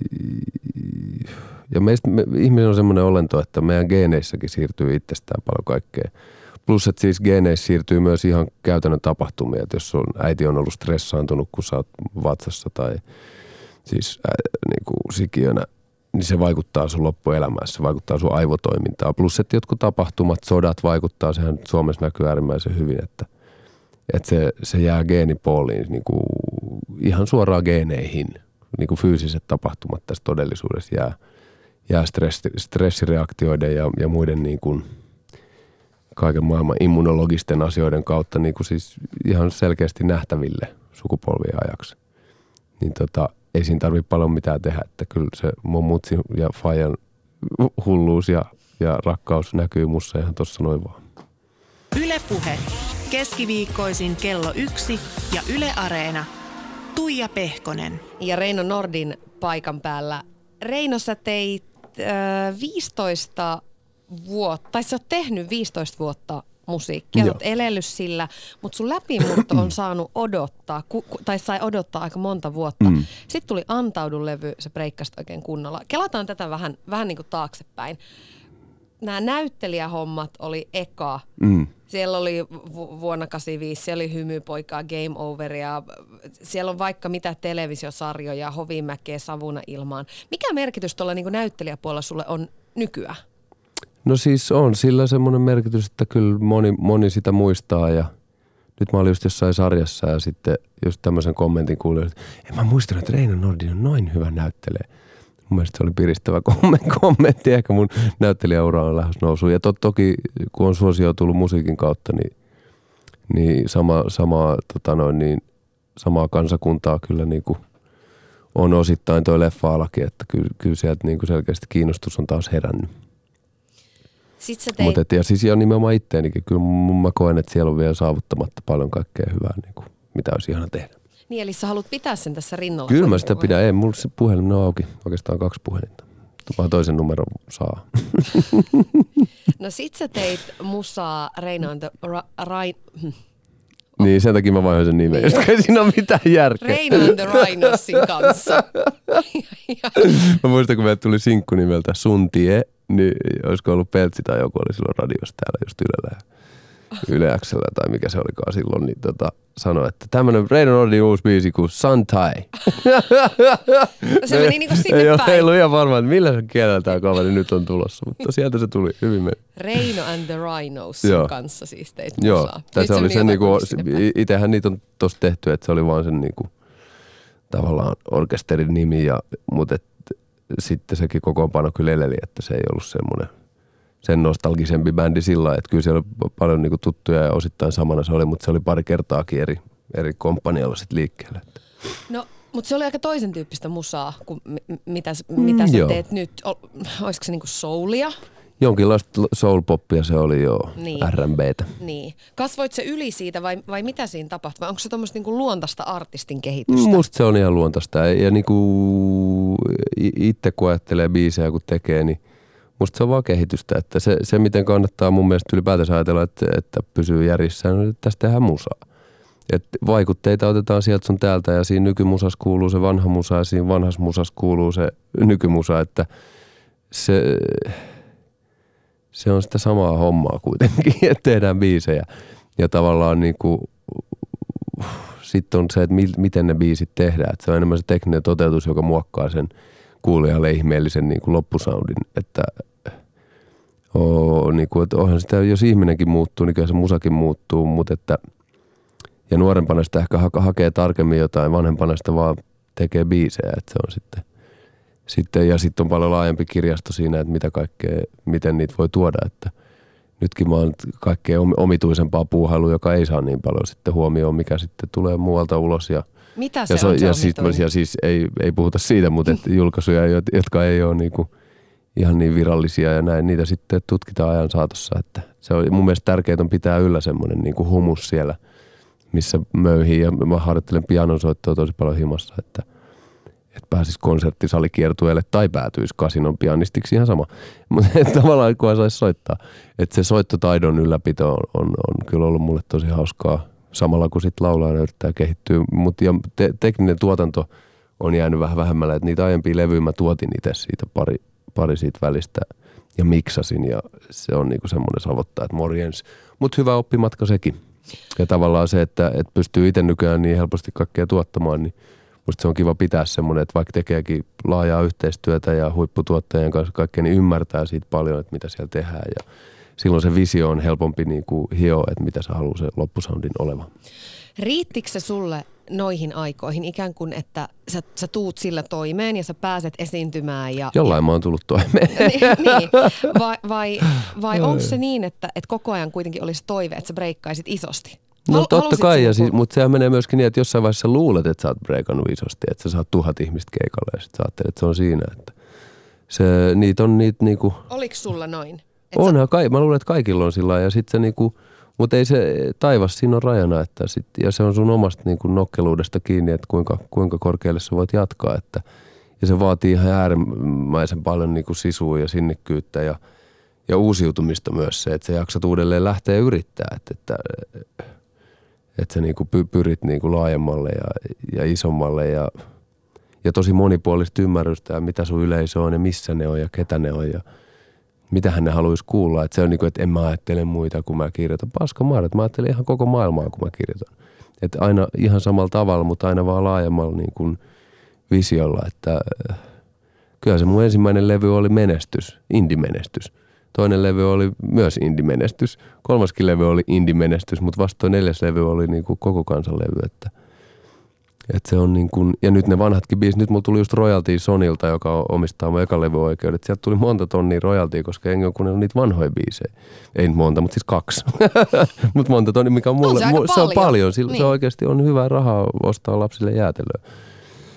ja meistä, me, ihminen on semmoinen olento, että meidän geeneissäkin siirtyy itsestään paljon kaikkea. Plus, että siis geeneissä siirtyy myös ihan käytännön tapahtumia, että jos sun äiti on ollut stressaantunut, kun sä oot vatsassa tai siis ää, niin kuin sikiönä, niin se vaikuttaa sun loppuelämään, se vaikuttaa sun aivotoimintaan. Plus, että jotkut tapahtumat, sodat vaikuttaa, sehän Suomessa näkyy äärimmäisen hyvin, että, että se, se jää geenipooliin niin kuin ihan suoraan geeneihin. Niin kuin fyysiset tapahtumat tässä todellisuudessa jää, jää stressi, stressireaktioiden ja, ja muiden niin kuin kaiken maailman immunologisten asioiden kautta niin kuin siis ihan selkeästi nähtäville sukupolvien ajaksi. Niin tota, ei siinä tarvitse paljon mitään tehdä, että kyllä se mun mutsi ja fajan hulluus ja, ja rakkaus näkyy mussa ihan tossa noin vaan. Yle Puhe. Keskiviikkoisin kello yksi ja Yle Areena. Tuija Pehkonen. Ja Reino Nordin paikan päällä. Reino, sä teit äh, viisitoista vuotta, tai sä oot tehnyt viisitoista vuotta musiikkia, oot elellyt sillä, mutta sun läpimurto on saanut odottaa, ku, tai sai odottaa aika monta vuotta. Mm. Sitten tuli Antaudu-levy, se breikkasit oikein kunnolla. Kelataan tätä vähän, vähän niin kuin taaksepäin. Nämä näyttelijähommat oli eka. Mm. Siellä oli vu- vuonna kahdeksankymmentäviisi, siellä oli Hymypoikaa, Game Overia, siellä on vaikka mitä televisiosarjoja, Hovimäkeä, Savuna ilmaan. Mikä merkitys tuolla niin kuin näyttelijäpuolella sulle on nykyään? No siis on sillä semmoinen merkitys, että kyllä moni, moni sitä muistaa ja nyt mä olin just jossain sarjassa ja sitten just tämmöisen kommentin kuulin, että en mä muistanut, että Reino Nordin on noin hyvä näyttelee. Mun mielestä se oli piristävä kommentti, ehkä mun näyttelijäura on lähes nousuun. Ja to, toki kun on suosio tullut musiikin kautta, niin, niin, sama, sama, tota noin, niin samaa kansakuntaa kyllä niin kuin on osittain toi leffa-alakin, että kyllä, kyllä sieltä niin kuin selkeästi kiinnostus on taas herännyt. Sitten sä teit... Mutta et, ja siis jo nimenomaan itteenikin, kyllä mä koen, että siellä on vielä saavuttamatta paljon kaikkea hyvää, niin kuin, mitä olisi ihana tehdä. Niin, eli sä haluat pitää sen tässä rinnalla? Kyllä mä sitä pidän, ei, mulla se puhelin on auki, oikeastaan kaksi puhelinta. Vaan toisen numeron saa. No sit sä teit musaa Reino and the Ra- Ra- Niin, sen takia mä vaihoin sen nimen, niin. Koska ei siinä ole mitään järkeä. Reino and the Rhinossin kanssa. Mä muistan, kun meille tuli sinkku nimeltä Suntie, niin olisiko ollut Peltsi tai joku oli silloin radiossa täällä just Ylellä. Yle X:llä tai mikä se olikaan silloin, niin tota, sanoi, että tämmönen Reino Nordin uusi biisi kuin Santai. Se meni niinku sinne ei päin. Ei ollut ihan varma, että millä se kielellä tämä kaveri nyt on tulossa, mutta sieltä se tuli, hyvin meni. Reino and the Rhinos kanssa siis teit musaa. Joo, tässä oli se niinku, itehän niitä on tossa tehty, että se oli vaan sen niinku tavallaan orkesterin nimi, ja, mutta et, sitten sekin kokoonpano kyllä eleli, että se ei ollut semmoinen sen nostalgisempi bändi sillä lailla, että kyllä siellä oli paljon niinku tuttuja ja osittain samana se oli, mutta se oli pari kertaakin eri, eri komppanialla sitten liikkeelle. No, mutta se oli aika toisen tyyppistä musaa kuin m- mitä, mitä sä Joo. teet nyt. O, olisiko se niinku soulia? Jonkinlaista soul-poppia se oli jo, niin. R and B:tä. Niin. Kasvoit se yli siitä vai, vai mitä siinä tapahtui? Vai onko se tuommoista niinku luontaista artistin kehitystä? Musta se on ihan luontaista. Ja niinku itse kun ajattelee biisejä kun tekee, niin musta se on vaan kehitystä. Että se, se miten kannattaa mun mielestä ylipäätänsä ajatella, että, että pysyy järjissään, on, että tästä tehdään musaa. Et vaikutteita otetaan sieltä sun täältä ja siinä nykymusas kuuluu se vanha musa ja siinä vanhassa musas kuuluu se nykymusa, että se... Se on sitä samaa hommaa kuitenkin, että tehdään biisejä. Ja tavallaan niinku, sitten on se, että mi- miten ne biisit tehdään. Että se on enemmän se tekninen toteutus, joka muokkaa sen kuulijalle ihmeellisen niinku loppusoundin. Että, oo, niinku, että onhan sitä, jos ihminenkin muuttuu, niin kyllä se musakin muuttuu. Mutta että, ja nuorempana sitä ehkä ha- hakee tarkemmin jotain, vanhempana sitä vaan tekee biisejä. Että se on sitten... Sitten, ja sitten on paljon laajempi kirjasto siinä, että mitä kaikkea, miten niitä voi tuoda. Että nytkin mä oon kaikkea omituisempaa puuhailua, joka ei saa niin paljon sitten huomioon, mikä sitten tulee muualta ulos. Ja, mitä se ja on se ja siis, ja siis ei, ei puhuta siitä, mutta että julkaisuja, jotka ei ole niinku ihan niin virallisia ja näin, niitä sitten tutkitaan ajan saatossa. Että se on mun mielestä tärkeää on pitää yllä semmoinen niinku humus siellä, missä möyhii. Ja mä harjoittelen pianonsoittoa tosi paljon himassa, että että pääsisi konserttisalikiertueelle tai päätyisi kasinon pianistiksi, ihan sama. Mutta tavallaan kunhan saisi soittaa. Että se soittotaidon ylläpito on, on, on kyllä ollut mulle tosi hauskaa. Samalla kun sitten laulaa yrittää kehittyä. Mutta te, tekninen tuotanto on jäänyt vähän vähemmällä. Että niitä aiempia levyjä mä tuotin itse siitä pari, pari siitä välistä ja miksasin. Ja se on niinku semmoinen savottaa, että morjens. Mutta hyvä oppimatka sekin. Ja tavallaan se, että, että pystyy itse nykyään niin helposti kaikkea tuottamaan, niin musta se on kiva pitää semmoinen, että vaikka tekeekin laajaa yhteistyötä ja huipputuottajien kanssa kaikkea, niin ymmärtää siitä paljon, että mitä siellä tehdään. Ja silloin se visio on helpompi niin kuin hioa, että mitä sä haluaa se loppusoundin olevan. Riittikö se sulle noihin aikoihin ikään kuin, että sä, sä tuut sillä toimeen ja sä pääset esiintymään? Ja, Jollain ja... mä oon tullut toimeen. niin, vai vai, vai onko se niin, että, että koko ajan kuitenkin olisi toive, että sä breikkaisit isosti? No Hal- totta kai, ja siis, kun... mutta sehän menee myöskin niin, että jossain vaiheessa luulet, että sä oot breikannut isosti, että sä saat tuhat ihmistä keikalle ja sit sä ajattelet, että se on siinä, että se, niitä on niitä niinku... Oliko sulla noin? Et Onhan, sä... kai, mä luulen, että kaikilla on sillä ja sit se niinku, mutta ei se taivas siinä on rajana, että sit, ja se on sun omasta niinku nokkeluudesta kiinni, että kuinka, kuinka korkealle sä voit jatkaa, että ja se vaatii ihan äärimmäisen paljon niinku sisua ja sinnikkyyttä ja, ja uusiutumista myös se, että sä jaksat uudelleen lähteä yrittää, että, että että sä niinku pyrit niinku laajemmalle ja, ja isommalle ja, ja tosi monipuolista ymmärrystä ja mitä sun yleisö on ja missä ne on ja ketä ne on ja mitähän ne haluaisi kuulla. Että se on niinku, että en mä ajattele muita, kun mä kirjoitan. Paska maara, että mä ajattelen ihan koko maailmaa, kun mä kirjoitan. Että aina ihan samalla tavalla, mutta aina vaan laajemmalla niinku visiolla. Että kyllä se mun ensimmäinen levy oli menestys, indie-menestys. Toinen levy oli myös indie-menestys. Kolmaskin levy oli indie-menestys, mutta vasta neljäs levy oli niinku koko kansan levy. Että, että se on niin kuin, ja nyt ne vanhatkin biisit, nyt mulla tuli just royaltia Sonilta, joka omistaa mun ekan levyoikeudet. Sieltä tuli monta tonnia royaltia, koska jengi on kuunnellut niitä vanhoja biisejä. Ei nyt monta, mutta siis kaksi. Mutta monta tonnia, mikä on mulle, on se, mu- se on paljon. Niin. Se oikeasti on hyvää rahaa ostaa lapsille jäätelöä.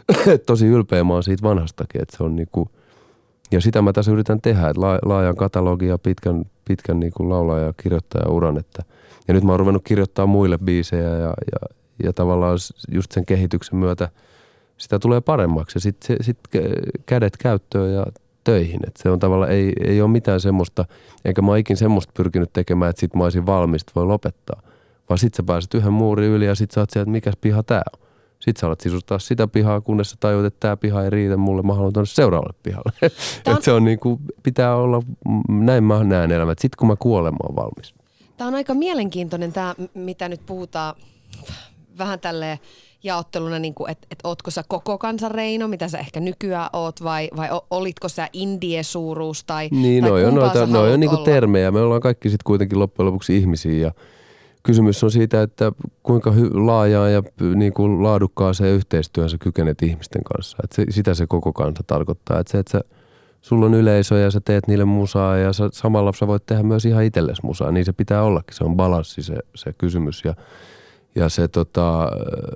tosi ylpeä mä oon siitä vanhastakin, että se on niinku, ja sitä mä tässä yritän tehdä, että laajan katalogia ja pitkän, pitkän niinku laulaja- ja kirjoittaja-uran, että ja nyt mä oon ruvennut kirjoittaa muille biisejä ja, ja, ja tavallaan just sen kehityksen myötä sitä tulee paremmaksi ja sitten sit kädet käyttöön ja töihin. Et se on tavallaan, ei, ei ole mitään semmoista, enkä mä oon ikin semmoista pyrkinyt tekemään, että sit mä olisin valmista, voi lopettaa. Vaan sit sä pääset yhden muurin yli ja sit sä oot sieltä, että mikäs piha tää on. Sit sä alat sisustaa sitä pihaa, kunnes sä tajuut, että tää piha ei riitä mulle, mä haluan tuonne seuraavalle pihalle. On... että se on niinku, pitää olla, näin mä näen elämä, että sit kun mä kuolen, mä oon valmis. Tää on aika mielenkiintoinen tää, mitä nyt puhutaan vähän tälleen jaotteluna, niin että et ootko sä koko kansan Reino, mitä sä ehkä nykyään oot, vai, vai olitko sä indie-suuruus, tai, niin, tai noi on, noita, noi on niinku termejä. Me ollaan kaikki sitten kuitenkin loppujen lopuksi ihmisiä, ja kysymys on siitä, että kuinka hy- laajaa ja niinku laadukkaaseen yhteistyöhön sä kykenet ihmisten kanssa. Et se, sitä se koko kansa tarkoittaa, että se, että sä, sulla on yleisö ja sä teet niille musaa, ja sä, samalla sä voit tehdä myös ihan itsellesi musaa, niin se pitää ollakin, se on balanssi se, se kysymys, ja, ja se tota...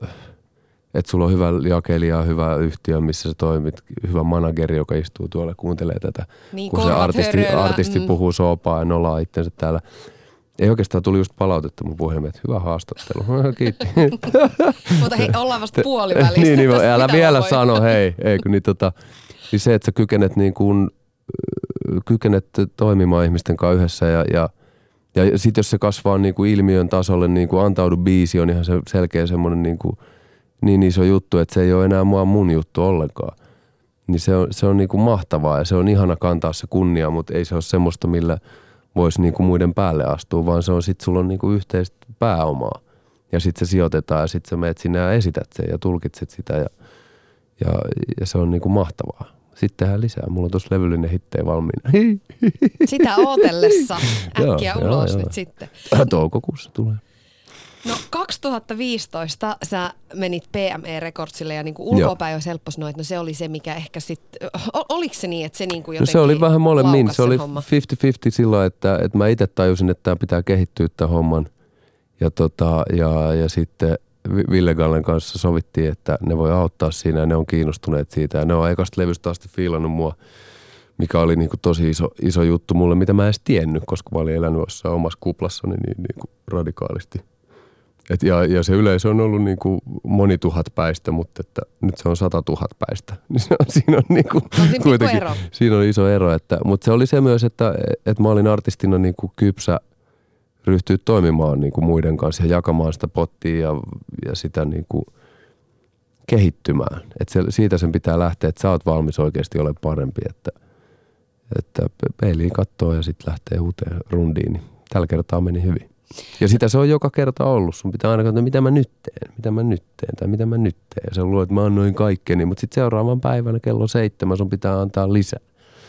että sulla on hyvä jakelija, hyvä yhtiö, missä sä toimit, hyvä manageri, joka istuu tuolla ja kuuntelee tätä. Niin, kun se artisti, artisti mm. puhuu soopaa ja nolaa itsensä täällä. Ei oikeastaan tuli just palautetta mun puhelimeen, että hyvä haastattelu. Kiitti. Mutta hei, ollaan vasta puolivälissä. niin, niin älä vielä voi. Sano, hei. Eikö, niin, tota, niin se, että sä kykenet, niin kuin, kykenet toimimaan ihmisten kanssa yhdessä ja, ja ja sitten jos se kasvaa niin kuin ilmiön tasolle, niin kuin Antaudu biisi on ihan se selkeä semmoinen niin kuin niin iso juttu, että se ei ole enää mua mun juttu ollenkaan. Niin se on, se on niinku mahtavaa ja se on ihana kantaa se kunnia, mutta ei se ole semmoista, millä voisi niinku muiden päälle astua, vaan se on sitten sulla on niinku yhteistä pääomaa. Ja sitten se sijoitetaan ja sitten sä meet sinne ja esität sen ja tulkitset sitä ja, ja, ja se on niinku mahtavaa. Sitten tehdään lisää. Mulla on tuossa levyllinen hittejä valmiina. Sitä ootellessa. Äkkiä joo, ulos joo, nyt sitten. Toukokuussa tulee. No kaksituhattaviisitoista sä menit P M E Recordsille ja niinku ulkopäin jo helppo sanoa, että no se oli se, mikä ehkä sitten, oliko se niin, että se niinku jotenkin no se oli vähän molemmin, se oli homma? viisikymmentä viisikymmentä silloin, että, että mä itse tajusin, että tämä pitää kehittyä tämän homman. Ja, tota, ja, ja sitten Ville Gallen kanssa sovittiin, että ne voi auttaa siinä ja ne on kiinnostuneet siitä. Ja ne on ekasta levystä asti fiilannut mua, mikä oli niinku tosi iso, iso juttu mulle, mitä mä en edes tiennyt, koska mä olin elänyt jossain omassa kuplassani niin, niin kuin radikaalisti. Et ja, ja se yleisö on ollut niinku moni tuhat päistä, mutta että nyt se on sata tuhat päistä. Niin se on, siinä on niinku no, kuitenkin, ero. Siinä on iso ero. Että, mutta se oli se myös, että, että mä olin artistina niinku kypsä ryhtyä toimimaan niinku muiden kanssa ja jakamaan sitä pottia ja, ja sitä niinku kehittymään. Et se, siitä sen pitää lähteä, että sä oot valmis oikeasti olemaan parempi. Että, että peiliin kattoo ja sitten lähtee uuteen rundiin. Niin tällä kertaa meni hyvin. Ja sitä se on joka kerta ollut. Sun pitää aina katsoa, mitä mä nyt teen, mitä mä nyt teen tai mitä mä nyt teen. Ja sä luulet, että mä annoin kaikkeni, mutta sitten seuraavan päivänä kello seitsemän sun pitää antaa lisää.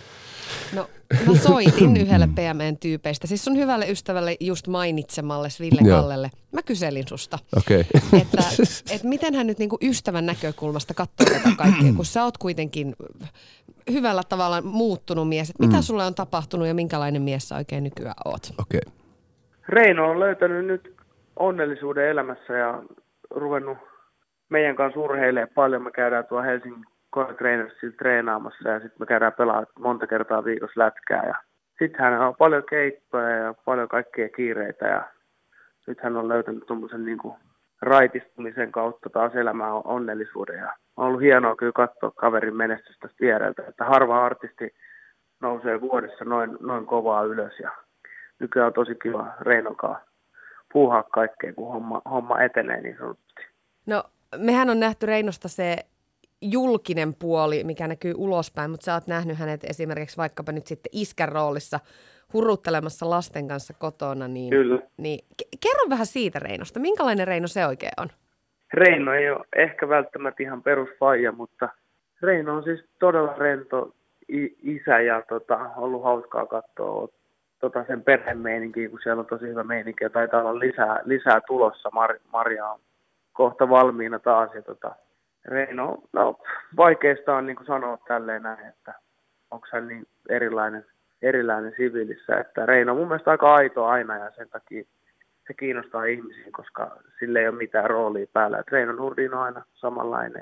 No mä soitin yhdelle P M E:n tyypeistä, siis sun hyvälle ystävälle just mainitsemalle Ville Gallelle. Mä kyselin susta, okay. että, että miten hän nyt niinku ystävän näkökulmasta katsoo tätä kaikkea, kun sä oot kuitenkin hyvällä tavalla muuttunut mies. Että mitä mm. sulle on tapahtunut ja minkälainen mies sä oikein nykyään oot? Okei. Okay. Reino on löytänyt nyt onnellisuuden elämässä ja ruvennut meidän kanssa urheilemaan paljon. Me käydään tuolla Helsingin Core Trainersilla treenaamassa ja sitten me käydään pelaamaan monta kertaa viikossa lätkää. Ja sitten hän on paljon keikkoja ja paljon kaikkia kiireitä ja nyt hän on löytänyt tuommoisen niin kuin raitistumisen kautta taas elämään onnellisuuden. Ja on ollut hienoa kyllä katsoa kaverin menestystä tästä viereltä, että harva artisti nousee vuodessa noin, noin kovaa ylös ja nykyään on tosi kiva Reinokaa puuhaa kaikkea, kun homma, homma etenee niin sanotusti. No, mehän on nähty Reinosta se julkinen puoli, mikä näkyy ulospäin, mutta sä oot nähnyt hänet esimerkiksi vaikkapa nyt sitten iskän roolissa huruttelemassa lasten kanssa kotona. Niin, Kyllä. Niin, kerro vähän siitä Reinosta. Minkälainen Reino se oikein on? Reino ei ole ehkä välttämättä ihan perusfaija, mutta Reino on siis todella rento isä ja tota, ollut hauskaa katsoa tota sen perhemeininkiä, kun siellä on tosi hyvä meininki ja taitaa olla lisää, lisää tulossa. Mar- Marja on kohta valmiina taas. Ja tota, Reino, no vaikeasta on niin kuin sanoa tälleen näin, että onko hän niin erilainen, erilainen siviilissä. Että Reino on mun mielestä aika aito aina ja sen takia se kiinnostaa ihmisiä, koska sillä ei ole mitään roolia päällä. Et Reinon hurdiin on aina samanlainen ja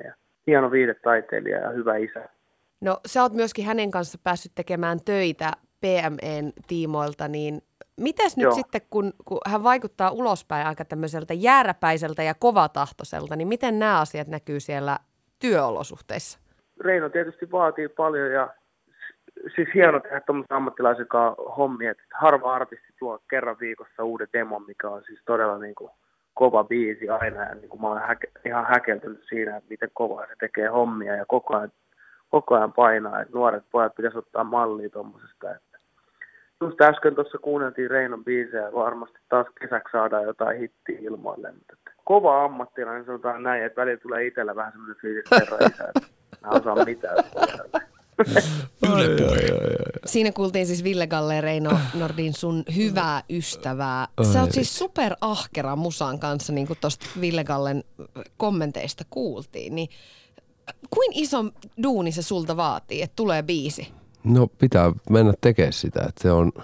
hieno viihdetaiteilija ja hyvä isä. No sä oot myöskin hänen kanssa päässyt tekemään töitä P M E:n tiimoilta, niin mitäs nyt Joo. sitten, kun, kun hän vaikuttaa ulospäin aika tämmöiseltä jääräpäiseltä ja kovatahtoiselta, niin miten nämä asiat näkyy siellä työolosuhteissa? Reino tietysti vaatii paljon ja siis hieno tehdä tuommoisen ammattilaisen kanssa hommia, että harva artisti tuo kerran viikossa uuden demon, mikä on siis todella niin kuin kova biisi aina ja niin kuin mä olen häke, ihan häkeltynyt siinä, että miten kovaa se tekee hommia ja koko ajan, koko ajan painaa, että nuoret pojat pitäisi ottaa mallia tuommoisesta. Just äsken tuossa kuunneltiin Reinon biisejä, varmasti taas kesäksi saadaan jotain hittiä ilmoille. Mutta kova ammattilainen, sanotaan näin, että välillä tulee itsellä vähän semmoinen fiilis kerran isä, että mä osaan mitään. Siinä kuultiin siis Ville Galle, Reino Nordin, sun hyvää ystävää. Sä oot siis superahkera musan kanssa, niin kuin tuosta Ville Gallen kommenteista kuultiin. Niin, kuin iso duuni se sulta vaatii, että tulee biisi? No pitää mennä tekemään sitä, että se on,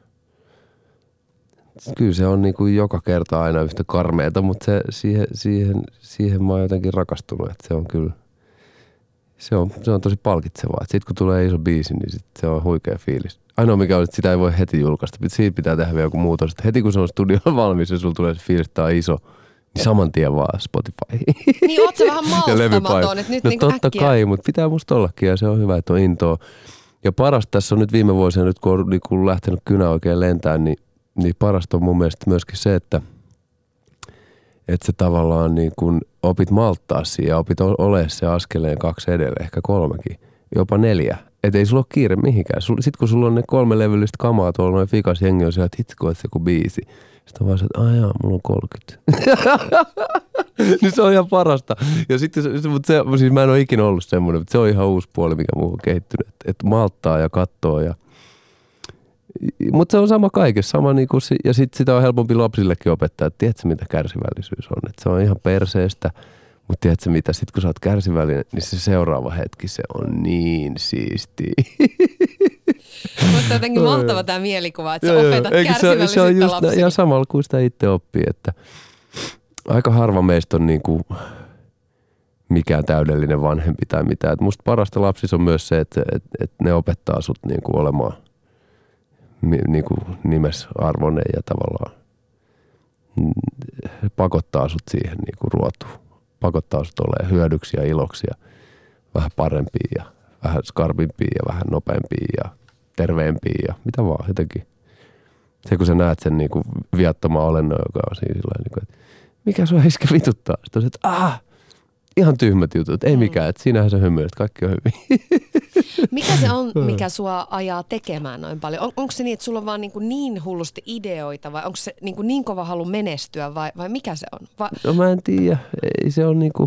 kyllä se on niin kuin joka kerta aina yhtä karmeeta, mutta se, siihen, siihen, siihen mä oon jotenkin rakastunut, että se on kyllä, se on, se on tosi palkitsevaa. Sitten kun tulee iso biisi, niin sit se on huikea fiilis. Ainoa mikä on, että sitä ei voi heti julkaista, siitä pitää tehdä vielä joku muutos. Että heti kun se on studiolla valmis ja sulla tulee se fiilis, että tämä on iso, niin saman tien vaan Spotify. Niin oot sä vähän malttamaton, että nyt no, niin totta äkkiä. kai, mutta pitää musta ollakin ja se on hyvä, että on intoa. Ja parasta tässä on nyt viime vuosina, nyt kun on niin kun lähtenyt kynä oikein lentään, niin, niin parasta on mun mielestä myöskin se, että, että sä tavallaan niin kun opit malttaa siihen ja opit olemaan se askeleen kaksi edellä, ehkä kolmekin, jopa neljä. Että ei sulla ole kiire mihinkään. Sitten kun sulla on ne kolme levyllistä kamaa tuolla, noin fikas jengi on siellä, että hitko, että se joku biisi. Sitten on vaan se, että aijaa, mulla on kolmekymmentä. Niin se on ihan parasta. Ja sitten, mutta se, siis mä en ole ikinä ollut semmoinen, mutta se on ihan uusi puoli, mikä muuhun on kehittynyt. Että et malttaa ja katsoo. Ja, mutta se on sama kaikessa. Sama niin kuin, ja sitten sitä on helpompi lapsillekin opettaa, että tiedätkö mitä kärsivällisyys on. Että se on ihan perseestä. Mutta tiedätkö mitä, sitten kun sä oot kärsivällinen, niin se seuraava hetki, se on niin siistiä. Musta jotenkin mahtava tämä mielikuva, että sä opetat kärsivällisyyttä se on just lapsille. Ja samalla kuin sitä itse oppii, että aika harva meistä on niinku mikään täydellinen vanhempi tai mitään. Et musta parasta lapsissa on myös se, että et, et ne opettaa sut niinku olemaan niinku nimesarvoinen ja tavallaan pakottaa sut siihen niinku ruotuun. Pakottaa sut olemaan hyödyksi ja iloksi ja vähän parempia ja vähän skarpimpia ja vähän nopeampia ja terveempiä ja mitä vaan jotenkin. Se kun sä näet sen niinku viattoman olennon, joka on siinä sillä niinku, että mikä sua iskä vituttaa? Sitten on se, että ah, ihan tyhmät jutut, ei mikään, että siinähän se hymyilee, että kaikki on hyvin. Mikä se on, mikä sua ajaa tekemään noin paljon? On, onko se niin, että sulla on vaan niin, niin hullusti ideoita vai onko se niin, niin kova halu menestyä vai, vai mikä se on? Va- no mä en tiedä, ei se on niinku,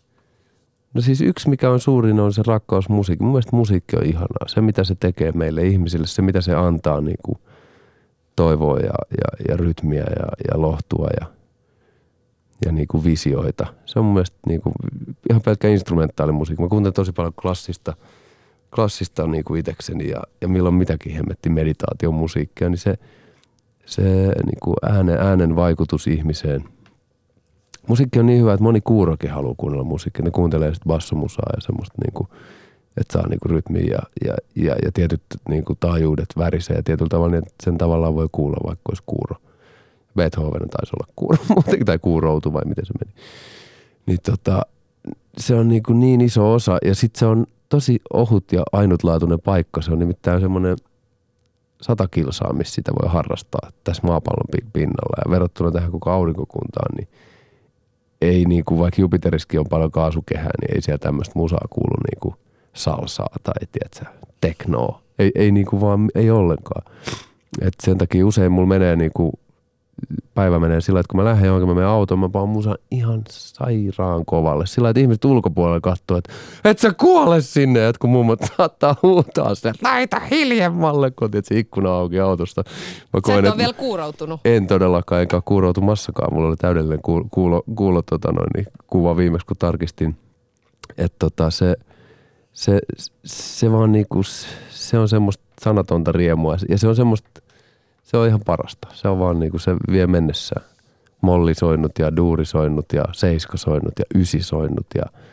no siis yksi mikä on suurin on se rakkaus musiikki. Mun mielestä musiikki on ihanaa, se mitä se tekee meille ihmisille, se mitä se antaa niinku toivoa ja, ja, ja rytmiä ja, ja lohtua ja ja niinku visioita. Se on mun mielestä niinku ihan pelkkä instrumentaalimusiikki. Mä kuuntelen tosi paljon klassista, klassista niinku itekseni ja, ja milloin mitäkin hemmetti meditaation musiikkia, niin se, se niinku äänen, äänen vaikutus ihmiseen. Musiikki on niin hyvä, että moni kuurokin haluaa kuunnella musiikkia. Ne kuuntelee sitten bassomusaa ja semmoista niinku, että saa niinku rytmiä ja, ja, ja, ja tietyt niinku taajuudet värisee ja tietyllä tavalla, niin sen tavallaan voi kuulla, vaikka olisi kuuro. Beethoven taisi olla kuuro, tai kuuroutu vai miten se meni. Niin tota, se on niin, kuin niin iso osa ja sitten se on tosi ohut ja ainutlaatuinen paikka. Se on nimittäin semmoinen sata kilsaa, missä sitä voi harrastaa tässä maapallon pinnalla. Ja verrattuna tähän koko aurinkokuntaan, niin ei niin kuin vaikka Jupiteriskin on paljon kaasukehää, niin ei siellä tämmöistä musaa kuulu niin kuin salsaa tai tiedätkö, teknoa. Ei, ei niin kuin vaan, ei ollenkaan. Et sen takia usein mulla menee niin kuin päivä menee sillä, että kun mä lähden johonkin, mä menen autoon, mä paan musan ihan sairaan kovalle. Sillä, että ihmiset ulkopuolella katsoo, että et sä kuole sinne, että kun mummot saattaa huutaa sitä, että laita hiljemmalle, kun otit se ikkuna auki autosta. Mä koen, sä et ole vielä kuuroutunut. En todellakaan, enkä kuuroutumassakaan. Mulla oli täydellinen kuulo, kuulo, kuulo tota noin, niin kuva viimeksi, kun tarkistin. Että tota, se, se, se vaan niinku, se on semmoista sanatonta riemua ja se on semmoista, se on ihan parasta. Se on vaan niinku se vie mennessään. Molli soinut ja duuri soinut ja seiska soinut ja ysi soinut ja,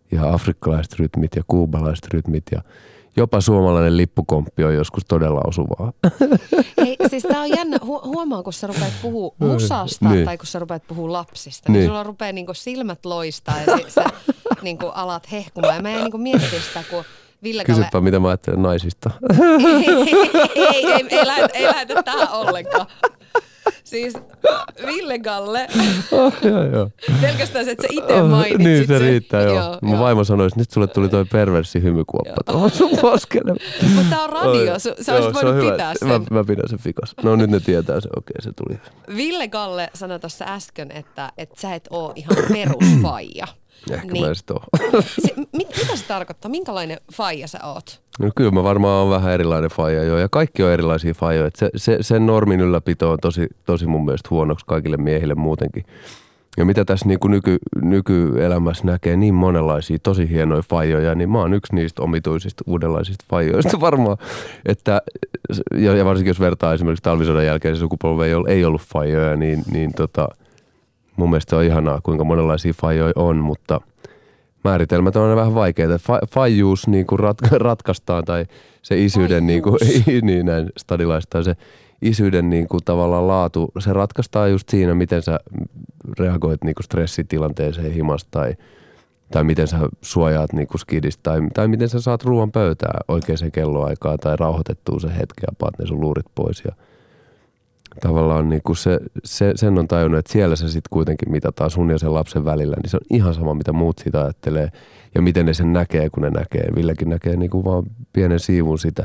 ihan afrikkalaiset rytmit ja kuubalaiset rytmit ja jopa suomalainen lippukomppi on joskus todella osuvaa. Hei, siis tää on jännä. Hu- huomaa, kun sä rupeat puhua musasta niin. tai kun sä rupeat puhua lapsista, niin, niin sulla rupeaa niinku silmät loistaa ja sä niinku alat hehkumaan. Ja mä en niinku miettiä sitä, kun Ville Galle... Kysypä, mitä mä ajattelen naisista. ei, ei, ei, ei, lähdetä, ei lähdetä tähän ollenkaan. Siis Ville Galle, oh, joo, joo. pelkästään se, että sä itse mainitsit. Niin se sen. riittää, joo. joo Mun joo. vaimo sanoi, että nyt sulle tuli toi perverssi hymykuoppa tuohon sun poskelle. Mutta tää on radio, sä, sä olisit voinut hyvä. pitää sen. Mä, mä pidän sen fikas. No nyt ne tietää se, okei se tuli. Ville Galle sanoi tuossa äsken, että, että sä et oo ihan perusfaija. Ehkä niin. mä en sit oo. Se, mit, mitä se tarkoittaa? Minkälainen faija sä oot? No kyllä mä varmaan on vähän erilainen faija jo, ja kaikki on erilaisia faijoja. Se, se, sen normin ylläpito on tosi, tosi mun mielestä huonoksi kaikille miehille muutenkin. Ja mitä tässä niin kuin nyky, nykyelämässä näkee niin monenlaisia tosi hienoja faijoja, niin mä oon yksi niistä omituisista uudenlaisista faijoista varmaan. Että, ja varsinkin jos vertaa esimerkiksi talvisodan jälkeen se sukupolvi ei ollut, ei ollut faijoja, niin, niin tota, mun mielestä on ihanaa kuinka monenlaisia faijoja on, mutta määritelmät on aina vähän vaikeita. Fa- faijuus niin kuin rat- ratkaistaan tai se isyyden, niin, kuin, niin näin stadilaista, se isyyden niin kuin tavallaan laatu, se ratkaistaan just siinä, miten sä reagoit niin kuin stressitilanteeseen himasta tai, tai miten sä suojaat niin kuin skidistä tai, tai miten sä saat ruoan pöytään oikeaan kelloaikaan tai rauhoitettua se hetki ja paat ne sun luurit pois. Ja tavallaan niin kuin se, se, sen on tajunnut, että siellä se sitten kuitenkin mitataan sun ja sen lapsen välillä, niin se on ihan sama, mitä muut siitä ajattelee ja miten ne sen näkee, kun ne näkee. Villekin näkee niin kuin vaan pienen siivun sitä,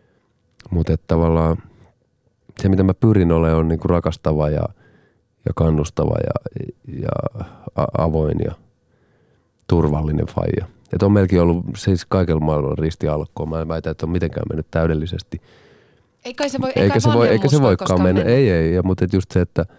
mutta tavallaan se, mitä mä pyrin olemaan, on niin kuin rakastava ja, ja kannustava ja, ja avoin ja turvallinen faija. Että on melkein ollut siis kaikella maailmalla ristialkkoa. Mä en väitä, että on mitenkään mennyt täydellisesti. Eikä se voi, eikä se voi, eikä se voikaan mennä. mennä. Ei, ei. Ja, mutta just se, että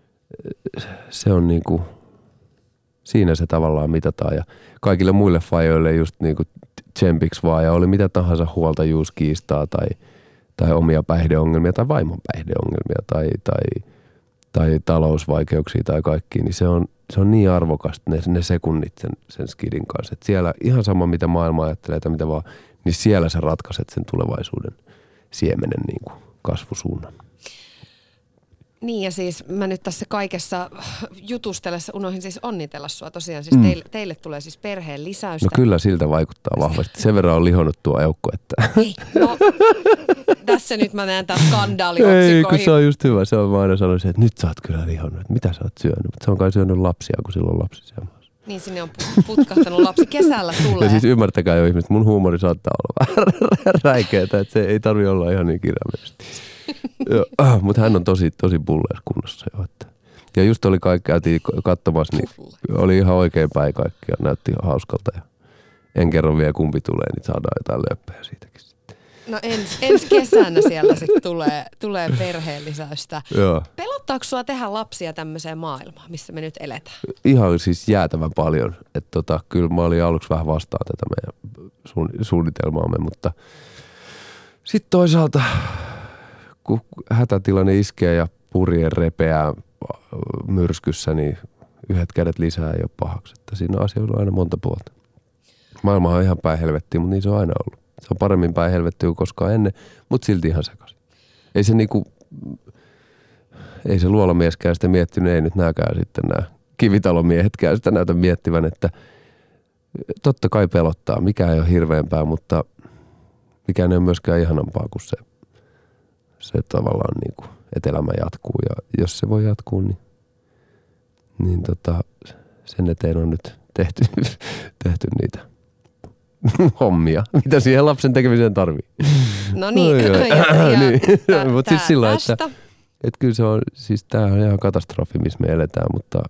se on niin kuin, siinä se tavallaan mitataan. Ja kaikille muille faijoille just niin kuin tsempiksi vaan. Ja oli mitä tahansa huoltajuuskiistaa tai tai omia päihdeongelmia tai vaimon päihdeongelmia tai, tai, tai talousvaikeuksia tai kaikkia, niin se on, se on niin arvokasta ne, ne sekunnit sen, sen skidin kanssa. Että siellä ihan sama, mitä maailma ajattelee tai mitä vaan, niin siellä sä ratkaiset sen tulevaisuuden siemenen niin kuin kasvusuunnan. Niin ja siis mä nyt tässä kaikessa jutustellessa unohdin siis onnitella sua tosiaan. Siis Mm. teille, teille tulee siis perheen lisäystä. No kyllä siltä vaikuttaa vahvasti. Sen verran on lihonnut tuo eukko, että... Ei, no tässä nyt mä näen taas skandaaliotsikoihin. Ei, kun se on just hyvä. Se on mä aina sanoisin, että nyt sä oot kyllä lihonnut. Että mitä sä oot syönyt? Mutta se on kai syönyt lapsia, kun silloin on lapsi siellä. Niin sinne on putkahtanut lapsi. Kesällä tulee. Ja siis ymmärtäkää jo ihmiset, mun huumori saattaa olla vähän räikeetä, että se ei tarvi olla ihan niin kirjaimellisesti. Mutta hän on tosi, tosi bulleessa kunnossa jo. Että. Ja just oli kaikki, käytiin katsomassa, niin oli ihan oikein päin kaikki ja näytti hauskalta. Ja en kerro vielä kumpi tulee, niin saadaan jotain löppejä siitäkin sitten. No ens, ensi kesänä siellä sitten tulee, tulee perheen lisäystä. Joo. Pelottaako sua tehdä lapsia tämmöiseen maailmaan, missä me nyt eletään? Ihan siis jäätävän paljon. Että tota, kyllä mä olin aluksi vähän vastaan tätä meidän suunnitelmaamme, mutta sitten toisaalta kun hätätilanne iskee ja purjeen repeää myrskyssä, niin yhdet kädet lisää ei ole pahaksi. Että siinä asioilla on aina monta puolta. Maailma on ihan päin helvettiä, mutta niin se on aina ollut. Se on paremmin päin helvettiä kuin koskaan ennen, mutta silti ihan sekaisin. Ei se niinku, ei se luolamieskään sitä miettinyt, ei nyt nääkään sitten nämä kivitalomiehetkään sitä näytä miettivän, että totta kai pelottaa. Mikään ei ole hirveämpää, mutta mikään ei ole myöskään ihanampaa kuin se, se tavallaan niin kuin, että elämä jatkuu. Ja jos se voi jatkuu, niin, niin tota, sen eteen on nyt tehty, tehty niitä hommia, mitä siihen lapsen tekemiseen tarvii. No niin, ja, ja, niin. tä, Mutta siis sillä tästä. että, että kyllä se on, siis tämä on ihan katastrofi, missä me eletään, mutta,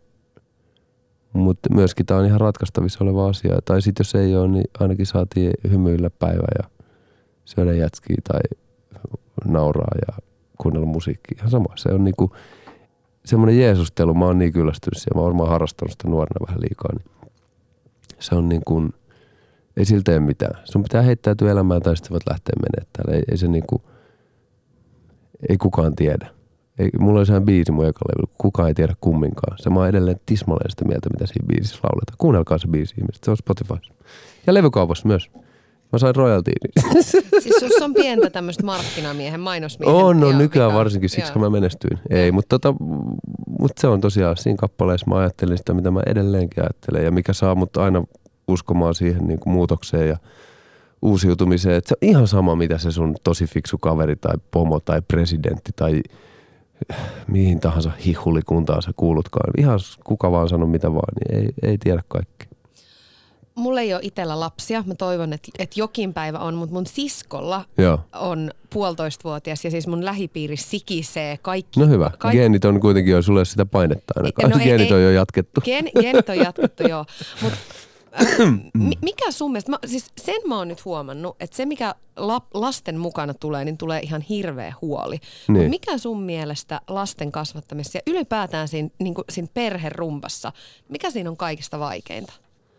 mutta myöskin tämä on ihan ratkaistavissa oleva asia. Tai sitten jos ei ole, niin ainakin saatiin hymyillä päivä ja syödä jätskiä tai nauraa ja kuunnella musiikkia. Ihan sama. Se on niinku semmoinen jeesustelu. Mä oon niin kyllästynyt siihen. Mä oon varmaan harrastanut sitä nuorena vähän liikaa. Niin se on niin kuin, ei siltä tee mitään. Sun pitää heittäytyä elämään tai sitten voit lähteä menemään täällä. Ei, ei se niinku, ei kukaan tiedä. Ei, mulla oli sehän biisi mun ekalla levyllä, kukaan ei tiedä kumminkaan. Se mä oon edelleen tismalleen sitä mieltä, mitä siinä biisissä lauletaan. Kuunnelkaa se biisi ihmiset, se on Spotify. Ja levykaupassa myös. Mä sain royaltiin. Siis sussa on pientä tämmöistä markkinamiehen, mainosmiehen. On, no joo, nykyään mikä, varsinkin, siksi mä menestyin. Ei, mutta tota, mut se on tosiaan, siinä kappaleessa mä ajattelin sitä, mitä mä edelleenkin ajattelen. Ja mikä saa mut aina uskomaan siihen niin kuin muutokseen ja uusiutumiseen. Että se on ihan sama, mitä se sun tosi fiksu kaveri tai pomo tai presidentti tai mihin tahansa hihulikuntaan sä kuulutkaan. Ihan kuka vaan sano mitä vaan, niin ei, ei tiedä kaikkea. Mulla ei ole itsellä lapsia. Mä toivon, että, että jokin päivä on, mutta mun siskolla Joo. on puolitoistavuotias ja siis mun lähipiiri sikisee kaikki. No hyvä. Kaikki. Geenit on kuitenkin jo, sulle sitä painetta ainakaan. No ei, Geenit ei, on jo jatkettu. Gen, geenit on jatkettu, joo. Mut, äh, mikä sun mielestä, mä, siis sen mä oon nyt huomannut, että se mikä la, lasten mukana tulee, niin tulee ihan hirveä huoli. Niin. Mut mikä sun mielestä lasten kasvattamisessa ja ylipäätään siinä, niin kuin siinä perherumpassa, mikä siinä on kaikista vaikeinta?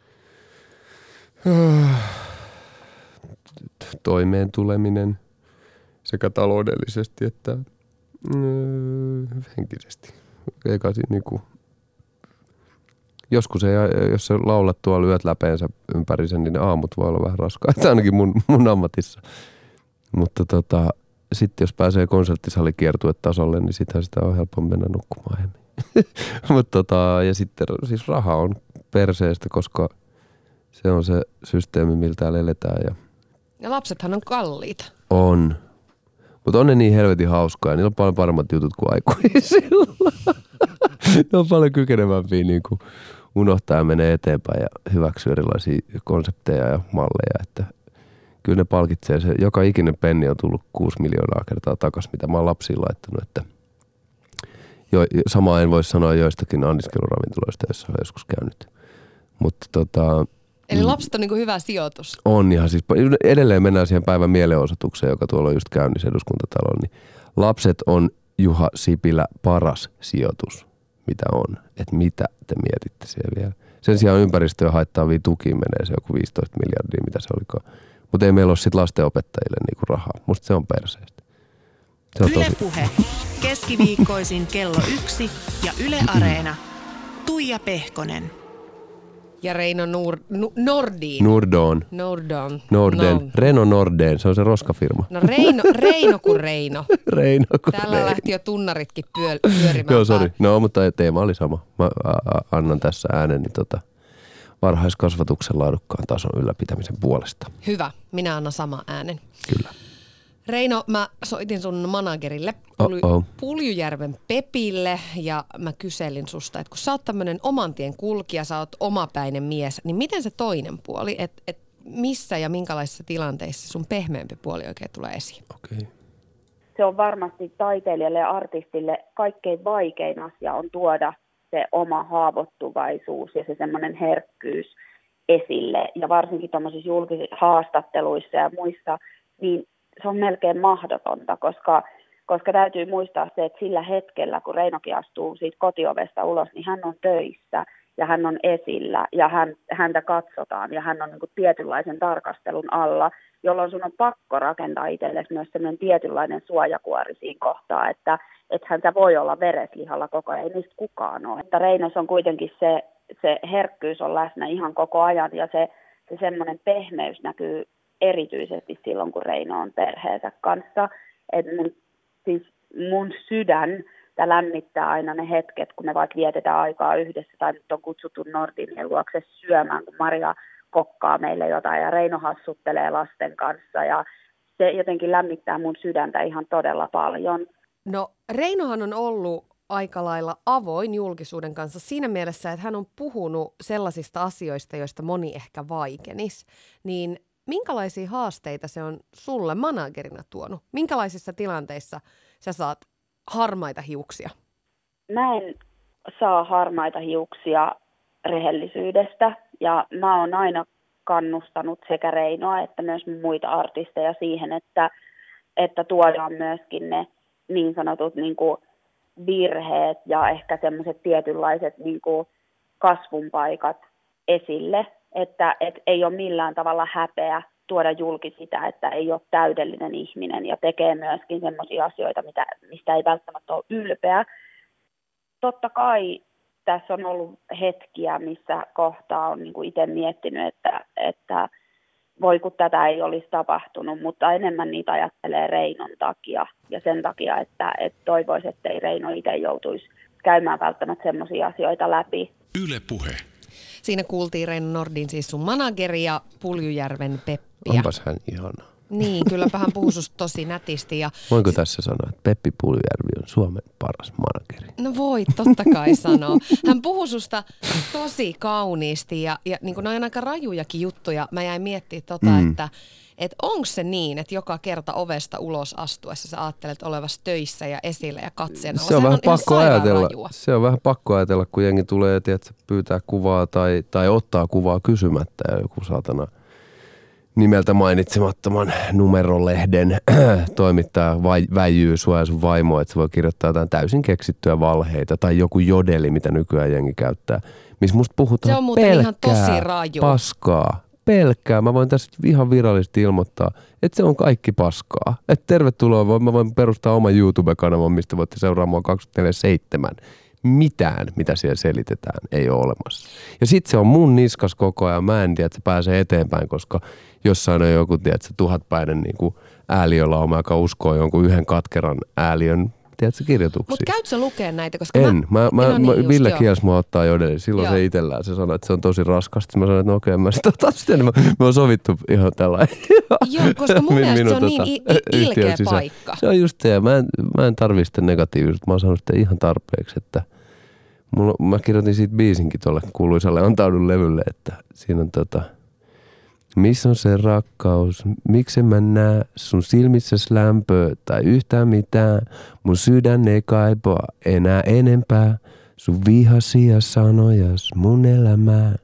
Toimeen tuleminen sekä taloudellisesti että mm, henkisesti. Eikä siinä niinku, joskus ei, jos sä laulat tuolla lyöt läpeensä ympäri sen, niin ne aamut voi olla vähän raskaita, ainakin mun, mun ammatissa. Mutta tota, sitten jos pääsee konserttisalikiertuetasolle, niin sittenhän sitä on helppo mennä nukkumaan aiemmin. Mut tota, ja sitten siis raha on perseestä, koska se on se systeemi, miltä täällä eletään. Ja, ja lapsethan on kalliita. On. Mutta on ne niin helvetin hauskaa. Niillä on paljon paremmat jutut kuin aikuisilla. Ne on paljon kykenevämpiä niin kuin unohtaa ja menee eteenpäin ja hyväksyä erilaisia konsepteja ja malleja. Että kyllä ne palkitsee. Se, joka ikinen penni on tullut kuusi miljoonaa kertaa takaisin, mitä mä oon lapsiin laittanut. Että jo, samaa en voi sanoa joistakin anniskeluravintoloista, joissa olen joskus käynyt. Mutta tota... Eli lapset on niin kuin hyvä sijoitus. On ihan siis. Edelleen mennään siihen päivän mielenosoitukseen, joka tuolla on just käynnissä Eduskuntataloon. Niin lapset on Juha Sipilä paras sijoitus, mitä on. Että mitä te mietitte siellä vielä. Sen sijaan ympäristöä haittaavia tukiin menee se joku viisitoista miljardia, mitä se olikaan. Mutta ei meillä ole sitten lastenopettajille niinku rahaa. Musta se on perseestä. Se on Yle tosi... Puhe. Keskiviikkoisin kello yksi ja Yle Areena. Tuija Pehkonen. Ja Reino Nur, nu, Nordin. Nordon. Nordon. Norden. No. Reino Norden, se on se roskafirma. No Reino, Reino kuin Reino. Reino kuin Täällä Reino. lähti jo tunnaritkin pyö, pyörimään. Joo, sori. No, mutta teema oli sama. Mä a, a, annan tässä ääneni tota varhaiskasvatuksen laadukkaan tason ylläpitämisen puolesta. Hyvä. Minä annan sama äänen. Kyllä. Reino, mä soitin sun managerille, Pulju, Oh-oh. Puljujärven Pepille, ja mä kyselin susta, että kun sä oot tämmönen oman tien kulkija, sä oot omapäinen mies, niin miten se toinen puoli, että et missä ja minkälaisissa tilanteissa sun pehmeämpi puoli oikein tulee esiin? Okei. Okay. Se on varmasti taiteilijalle ja artistille kaikkein vaikein asia on tuoda se oma haavoittuvaisuus ja se semmoinen herkkyys esille. Ja varsinkin tuommoisissa julkisissa haastatteluissa ja muissa, niin se on melkein mahdotonta, koska, koska täytyy muistaa se, että sillä hetkellä, kun Reinokin astuu siitä kotiovesta ulos, niin hän on töissä ja hän on esillä ja hän, häntä katsotaan ja hän on niin kuin tietynlaisen tarkastelun alla, jolloin sun on pakko rakentaa itsellesi myös sellainen tietynlainen suojakuori siinä kohtaa, että et häntä voi olla vereslihalla koko ajan, ei niistä kukaan ole. Että Reinos on kuitenkin se, se herkkyys on läsnä ihan koko ajan ja se, se semmoinen pehmeys näkyy erityisesti silloin, kun Reino on perheensä kanssa. Et mun, siis mun sydän lämmittää aina ne hetket, kun me vaikka vietetään aikaa yhdessä tai nyt on kutsuttu Nordinin luokse syömään, kun Maria kokkaa meille jotain ja Reino hassuttelee lasten kanssa ja se jotenkin lämmittää mun sydäntä ihan todella paljon. No Reinohan on ollut aika lailla avoin julkisuuden kanssa siinä mielessä, että hän on puhunut sellaisista asioista, joista moni ehkä vaikenis, niin minkälaisia haasteita se on sulle managerina tuonut? Minkälaisissa tilanteissa sä saat harmaita hiuksia? Mä en saa harmaita hiuksia rehellisyydestä ja mä oon aina kannustanut sekä Reinoa että myös muita artisteja siihen, että, että tuodaan myöskin ne niin sanotut niin kuin virheet ja ehkä semmoiset tietynlaiset niin kuin kasvun paikat esille, että et ei ole millään tavalla häpeä tuoda julki sitä, että ei ole täydellinen ihminen ja tekee myöskin semmoisia asioita, mitä, mistä ei välttämättä ole ylpeä. Totta kai tässä on ollut hetkiä, missä kohtaa on niin kuin itse miettinyt, että, että voi kun tätä ei olisi tapahtunut, mutta enemmän niitä ajattelee Reinon takia ja sen takia, että, että toivoisi, että ei Reino itse joutuisi käymään välttämättä semmoisia asioita läpi. Yle Puhe. Siinä kuultiin Reino Nordin, siis sun manageri ja Puljujärven Peppiä. Onpas hän ihana. Niin, kylläpä hän puhui susta tosi nätisti. Ja... Voinko tässä sanoa, että Peppi Puljujärvi on Suomen paras manageri? No voit, totta kai sanoa. Hän puhui susta tosi kauniisti ja, ja niin kuin ne on aika rajujakin juttuja. Mä jäin miettimään tota, mm. että että onko se niin, että joka kerta ovesta ulos astuessa sä ajattelet olevasi töissä ja esillä ja katseena. Se on, vähän on pakko ajatella. Rajua. Se on vähän pakko ajatella, kun jengi tulee, tiedätkö, pyytää kuvaa tai, tai ottaa kuvaa kysymättä ja joku saatana nimeltä mainitsemattoman numerolehden toimittaa vai, väijyy sua ja sun vaimoa, että se voi kirjoittaa jotain täysin keksittyä valheita tai joku jodeli, mitä nykyään jengi käyttää, missä musta puhutaan se on muuten ihan tosi raju. Paskaa. Pelkkää. Mä voin tässä ihan virallisesti ilmoittaa, että se on kaikki paskaa. Että tervetuloa, mä voin perustaa oman YouTube-kanavan, mistä voitte seuraa mua kaksikymmentäneljä seitsemän. Mitään, mitä siellä selitetään, ei ole olemassa. Ja sit se on mun niskas koko ajan. Mä en tiedä, että se pääsee eteenpäin, koska jossain on joku, tiedätkö, tuhatpäinen niin kuin ääliölauma, joka uskoo jonkun yhden katkeran ääliön, tiedätkö, kirjoituksia. Mutta käytkö sä lukea näitä? Koska en. Mä, mä, mä, no niin, mä, Ville just, kielsi mua ottaa jodeli. Silloin joo. Se itsellään. Se sanoi, että se on tosi raskasta. Mä sanoin, että no okei, mä sitä otan sitten. Me, me on sovittu ihan tällainen. Joo, koska mun mielestä se on niin i- i- ilkeä paikka. Se on just se. Mä en, mä en tarvitse sitä negatiivisuutta. Mä oon sanonut sitä ihan tarpeeksi, että mulla, mä kirjoitin siitä biisinkin tuolle kuuluisalle Antaudun levylle, että siinä on tota... Missä on se rakkaus? Miksi mä näe sun silmissäs lämpöä tai yhtään mitään? Mun sydän ei kaipaa enää enempää. Sun vihaisia sanojas mun elämää.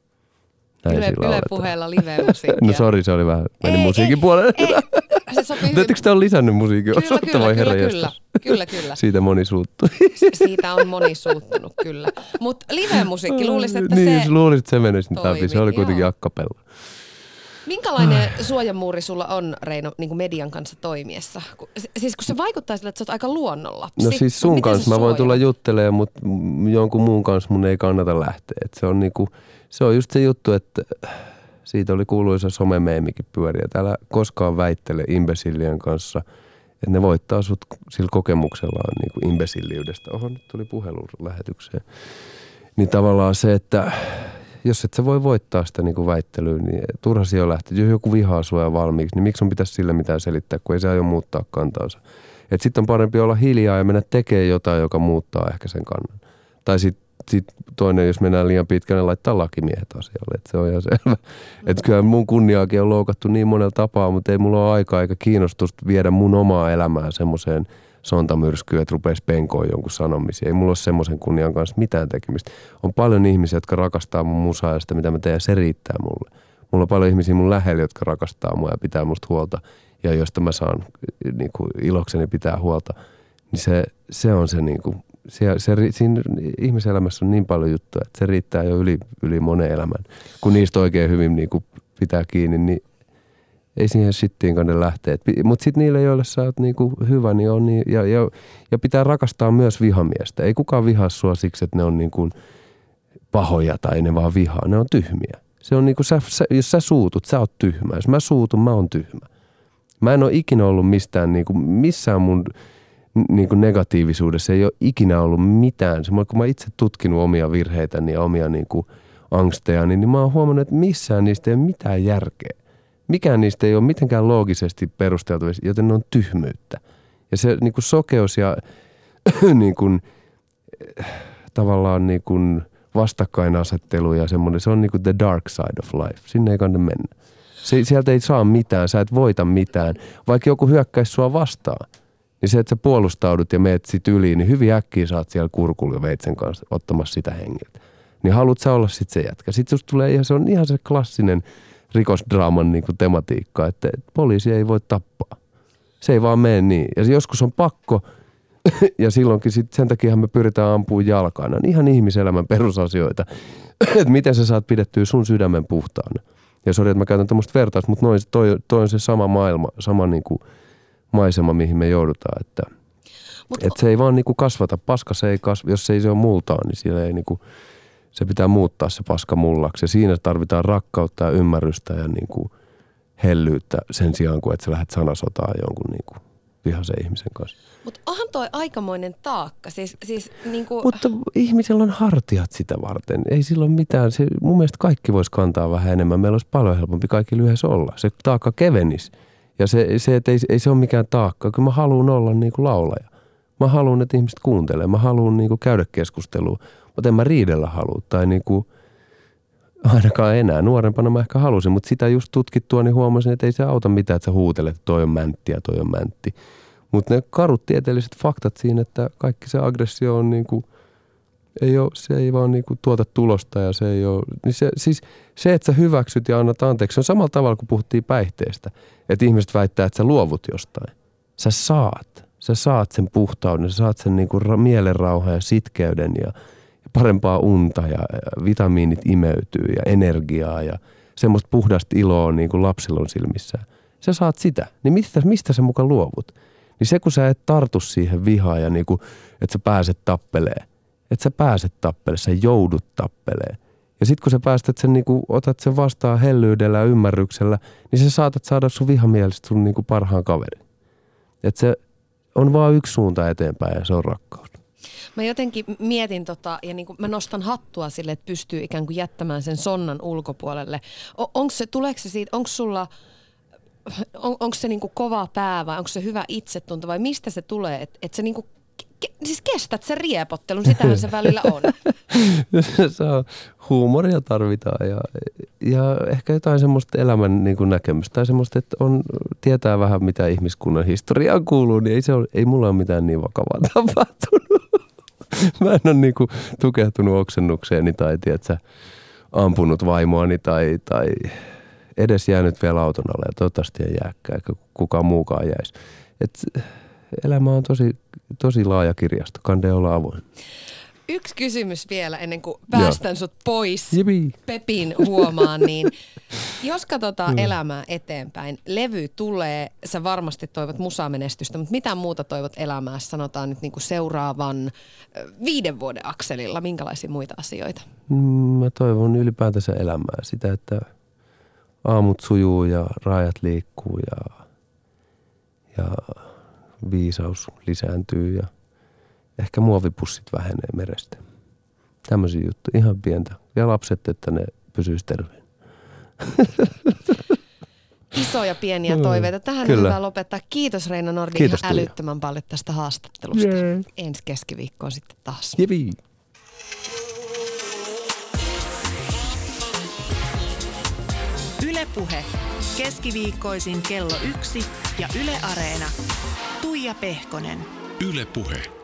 Yle, Yle Puheella live-musiikkia. No sori, se oli vähän, meni ei, musiikin ei, puolelle. Ei, se sopii hyvin. Ettekö te ole lisännyt musiikin kyllä, osuutta kyllä, vai kyllä, herra kyllä, kyllä, kyllä. Siitä moni suuttui. Siitä on moni suuttunut, kyllä. Mutta live-musiikki, luulisit, että niin, se luulisit, että se menisi nyt läpi. Se oli kuitenkin akkapella. Minkälainen suojamuuri sulla on, Reino, niin kuin median kanssa toimiessa? Siis kun se vaikuttaa sille, että sä oot aika luonnonlapsi. No siis sun kanssa mä voin tulla juttelemaan, mutta jonkun muun kanssa mun ei kannata lähteä. Et se, on niinku, se on just se juttu, että siitä oli kuuluisa somemeemikin pyöriä. Täällä koskaan väittele imbesillien kanssa, että ne voittaa sut sillä kokemuksellaan niinku imbesilliydestä. Oho, nyt tuli puhelu lähetykseen. Niin tavallaan se, että... Jos et sä voi voittaa sitä niin kuin väittelyä, niin turha siihen lähteä. Jos joku vihaa sua ja valmiiksi, niin miksi on pitäisi sille mitään selittää, kun ei se aio muuttaa kantaansa. Että sitten on parempi olla hiljaa ja mennä tekemään jotain, joka muuttaa ehkä sen kannan. Tai sitten sit toinen, jos mennään liian pitkälle, laittaa lakimiehet asialle. Että se on ihan selvä. Mm. Että kyllä mun kunniaakin on loukattu niin monella tapaa, mutta ei mulla ole aikaa eikä kiinnostusta viedä mun omaa elämää semmoiseen sontamyrskyyn, että rupeisi penkoon jonkun sanomisia. Ei mulla ole semmoisen kunnian kanssa mitään tekemistä. On paljon ihmisiä, jotka rakastaa mun musaa ja sitä, mitä mä teen, ja se riittää mulle. Mulla on paljon ihmisiä mun lähellä, jotka rakastaa mua ja pitää musta huolta, ja josta mä saan niin kuin, ilokseni pitää huolta. Niin se, se on se, niin kuin, se, se, siinä ihmiselämässä on niin paljon juttuja, että se riittää jo yli, yli monen elämän. Kun niistä oikein hyvin niin kuin, pitää kiinni, niin ei siihen shittiin kanne lähteä. Mutta sitten niille, joille sä oot niinku hyvä, niin on niin, ja, ja, ja pitää rakastaa myös vihamiestä. Ei kukaan vihaa sua siksi, että ne on niinku pahoja tai ne vaan vihaa. Ne on tyhmiä. Se on niinku, sä, sä, jos sä suutut, sä oot tyhmä. Jos mä suutun, mä oon tyhmä. Mä en ole ikinä ollut mistään, niinku, missään mun niinku negatiivisuudessa ei ole ikinä ollut mitään. Se, kun mä itse tutkinut omia virheitäni ja omia niinku angstejani, niin mä oon huomannut, että missään niistä ei ole mitään järkeä. Mikään niistä ei ole mitenkään loogisesti perusteltavissa, joten ne on tyhmyyttä. Ja se niin kuin sokeus ja niin kuin, tavallaan niin kuin vastakkainasettelu ja semmoinen, se on niin kuin the dark side of life. Sinne ei kannata mennä. Se, sieltä ei saa mitään, sä et voita mitään. Vaikka joku hyökkäisi sua vastaan, niin se, että sä puolustaudut ja meet sit yli, niin hyvin äkkiä saat siellä kurkulla ja veitsen kanssa ottamassa sitä hengiltä. Niin haluat sä olla sit se jätkä. Sitten just tulee ihan, se on ihan se klassinen rikosdraaman niin kuin tematiikka, että poliisi ei voi tappaa. Se ei vaan mene niin. Ja joskus on pakko, ja silloinkin sit sen takia me pyritään ampumaan jalkaan. Ne on ihan ihmiselämän perusasioita, että miten sä saat pidettyä sun sydämen puhtaana. Ja sori, että mä käytän tämmöistä vertausta, mutta noin, toi, toi on se sama maailma, sama niin kuin maisema, mihin me joudutaan. Että, että se ei vaan niin kuin kasvata. Paska se ei kasva, jos se ei se ole multaa, niin siellä ei niin kuin, se pitää muuttaa se paska mullaksi. Ja siinä tarvitaan rakkautta ja ymmärrystä ja niin kuin hellyyttä sen sijaan, kun että sä lähdet sanasotaan jonkun niin kuin vihaisen ihmisen kanssa. Mutta onhan toi aikamoinen taakka. Siis, siis niinku... Mutta ihmisellä on hartiat sitä varten. Ei silloin mitään. Se, mun mielestä kaikki voisi kantaa vähän enemmän. Meillä olisi paljon helpompi kaikki yhdessä olla. Se taakka kevenisi. Ja se, se että ei, ei se ole mikään taakka. Kyllä mä haluan olla niin kuin laulaja. Mä haluan, että ihmiset kuuntelee. Mä haluan niin kuin käydä keskustelua. Mutta en mä riidellä halua. Tai niin kuin ainakaan enää. Nuorempana mä ehkä halusin. Mutta sitä just tutkittua, niin huomasin, että ei se auta mitään, että sä huutelet, että toi on mäntti ja toi on mäntti. Mutta ne karut tieteelliset faktat siinä, että kaikki se aggressio on niinku, ei ole, se ei vaan niinku tuota tulosta ja se ei ole, niin se, siis se, että sä hyväksyt ja annat anteeksi, se on samalla tavalla kuin puhuttiin päihteestä, että ihmiset väittää, että sä luovut jostain. Sä saat, sä saat sen puhtauden, sä saat sen niinku mielenrauhan ja sitkeyden ja, ja parempaa unta ja, ja vitamiinit imeytyy ja energiaa ja semmoista puhdasta iloa niinku lapsilla on silmissään. Sä saat sitä, niin mistä, mistä sä mukaan luovut? Niin se, kun sä et tartu siihen vihaan ja niinku, että sä pääset tappeleen. Että sä pääset tappeleen, sä joudut tappeleen. Ja sit kun sä päästät sen, niinku, otat sen vastaan hellyydellä ja ymmärryksellä, niin sä saatat saada sun vihamielistä sun niinku parhaan kaverin. Että se on vaan yksi suunta eteenpäin ja se on rakkaus. Mä jotenkin mietin tota, ja niinku mä nostan hattua sille, että pystyy ikään kuin jättämään sen sonnan ulkopuolelle. O- onko se, tuleeko se siitä, onko sulla... On, onko se niinku kova pää vai onko se hyvä itsetunto vai mistä se tulee, että et sä niinku, ke, siis kestät sen riepottelun, sitähän se välillä on. Se on, huumoria tarvitaan ja, ja ehkä jotain semmoista elämän niinku näkemystä tai semmoista, että on, tietää vähän mitä ihmiskunnan historiaan kuuluu, niin ei, se ole, ei mulla ole mitään niin vakavaa tapahtunut. Mä en ole niinku tukehtunut oksennukseeni tai tiedätkö, ampunut vaimoani tai... tai edes jäänyt vielä auton alle ja toivottavasti ei jääkään, eikä kukaan muukaan jäisi. Et elämä on tosi, tosi laaja kirjasto, kande olla avoin. Yksi kysymys vielä ennen kuin päästän sut pois Jibi. Pepin huomaan, niin jos katsotaan mm. elämää eteenpäin, levy tulee, sä varmasti toivot musamenestystä, mutta mitä muuta toivot elämässä, sanotaan nyt niin kuin seuraavan viiden vuoden akselilla, minkälaisia muita asioita? Mä toivon ylipäätänsä elämää, sitä, että aamut sujuu ja rajat liikkuu ja, ja viisaus lisääntyy ja ehkä muovipussit vähenee merestä. Tämmöisiä juttuja, ihan pientä. Ja lapset, että ne pysyisi terveen. Isoja pieniä toiveita. Tähän Kyllä. on hyvä lopettaa. Kiitos Reino Nordi ihan älyttömän paljon tästä haastattelusta. Yeah. Ensi keskiviikkoon sitten taas. Jebi. Yle Puhe. Keskiviikkoisin kello yksi ja Yle Areena. Tuija Pehkonen. Yle Puhe.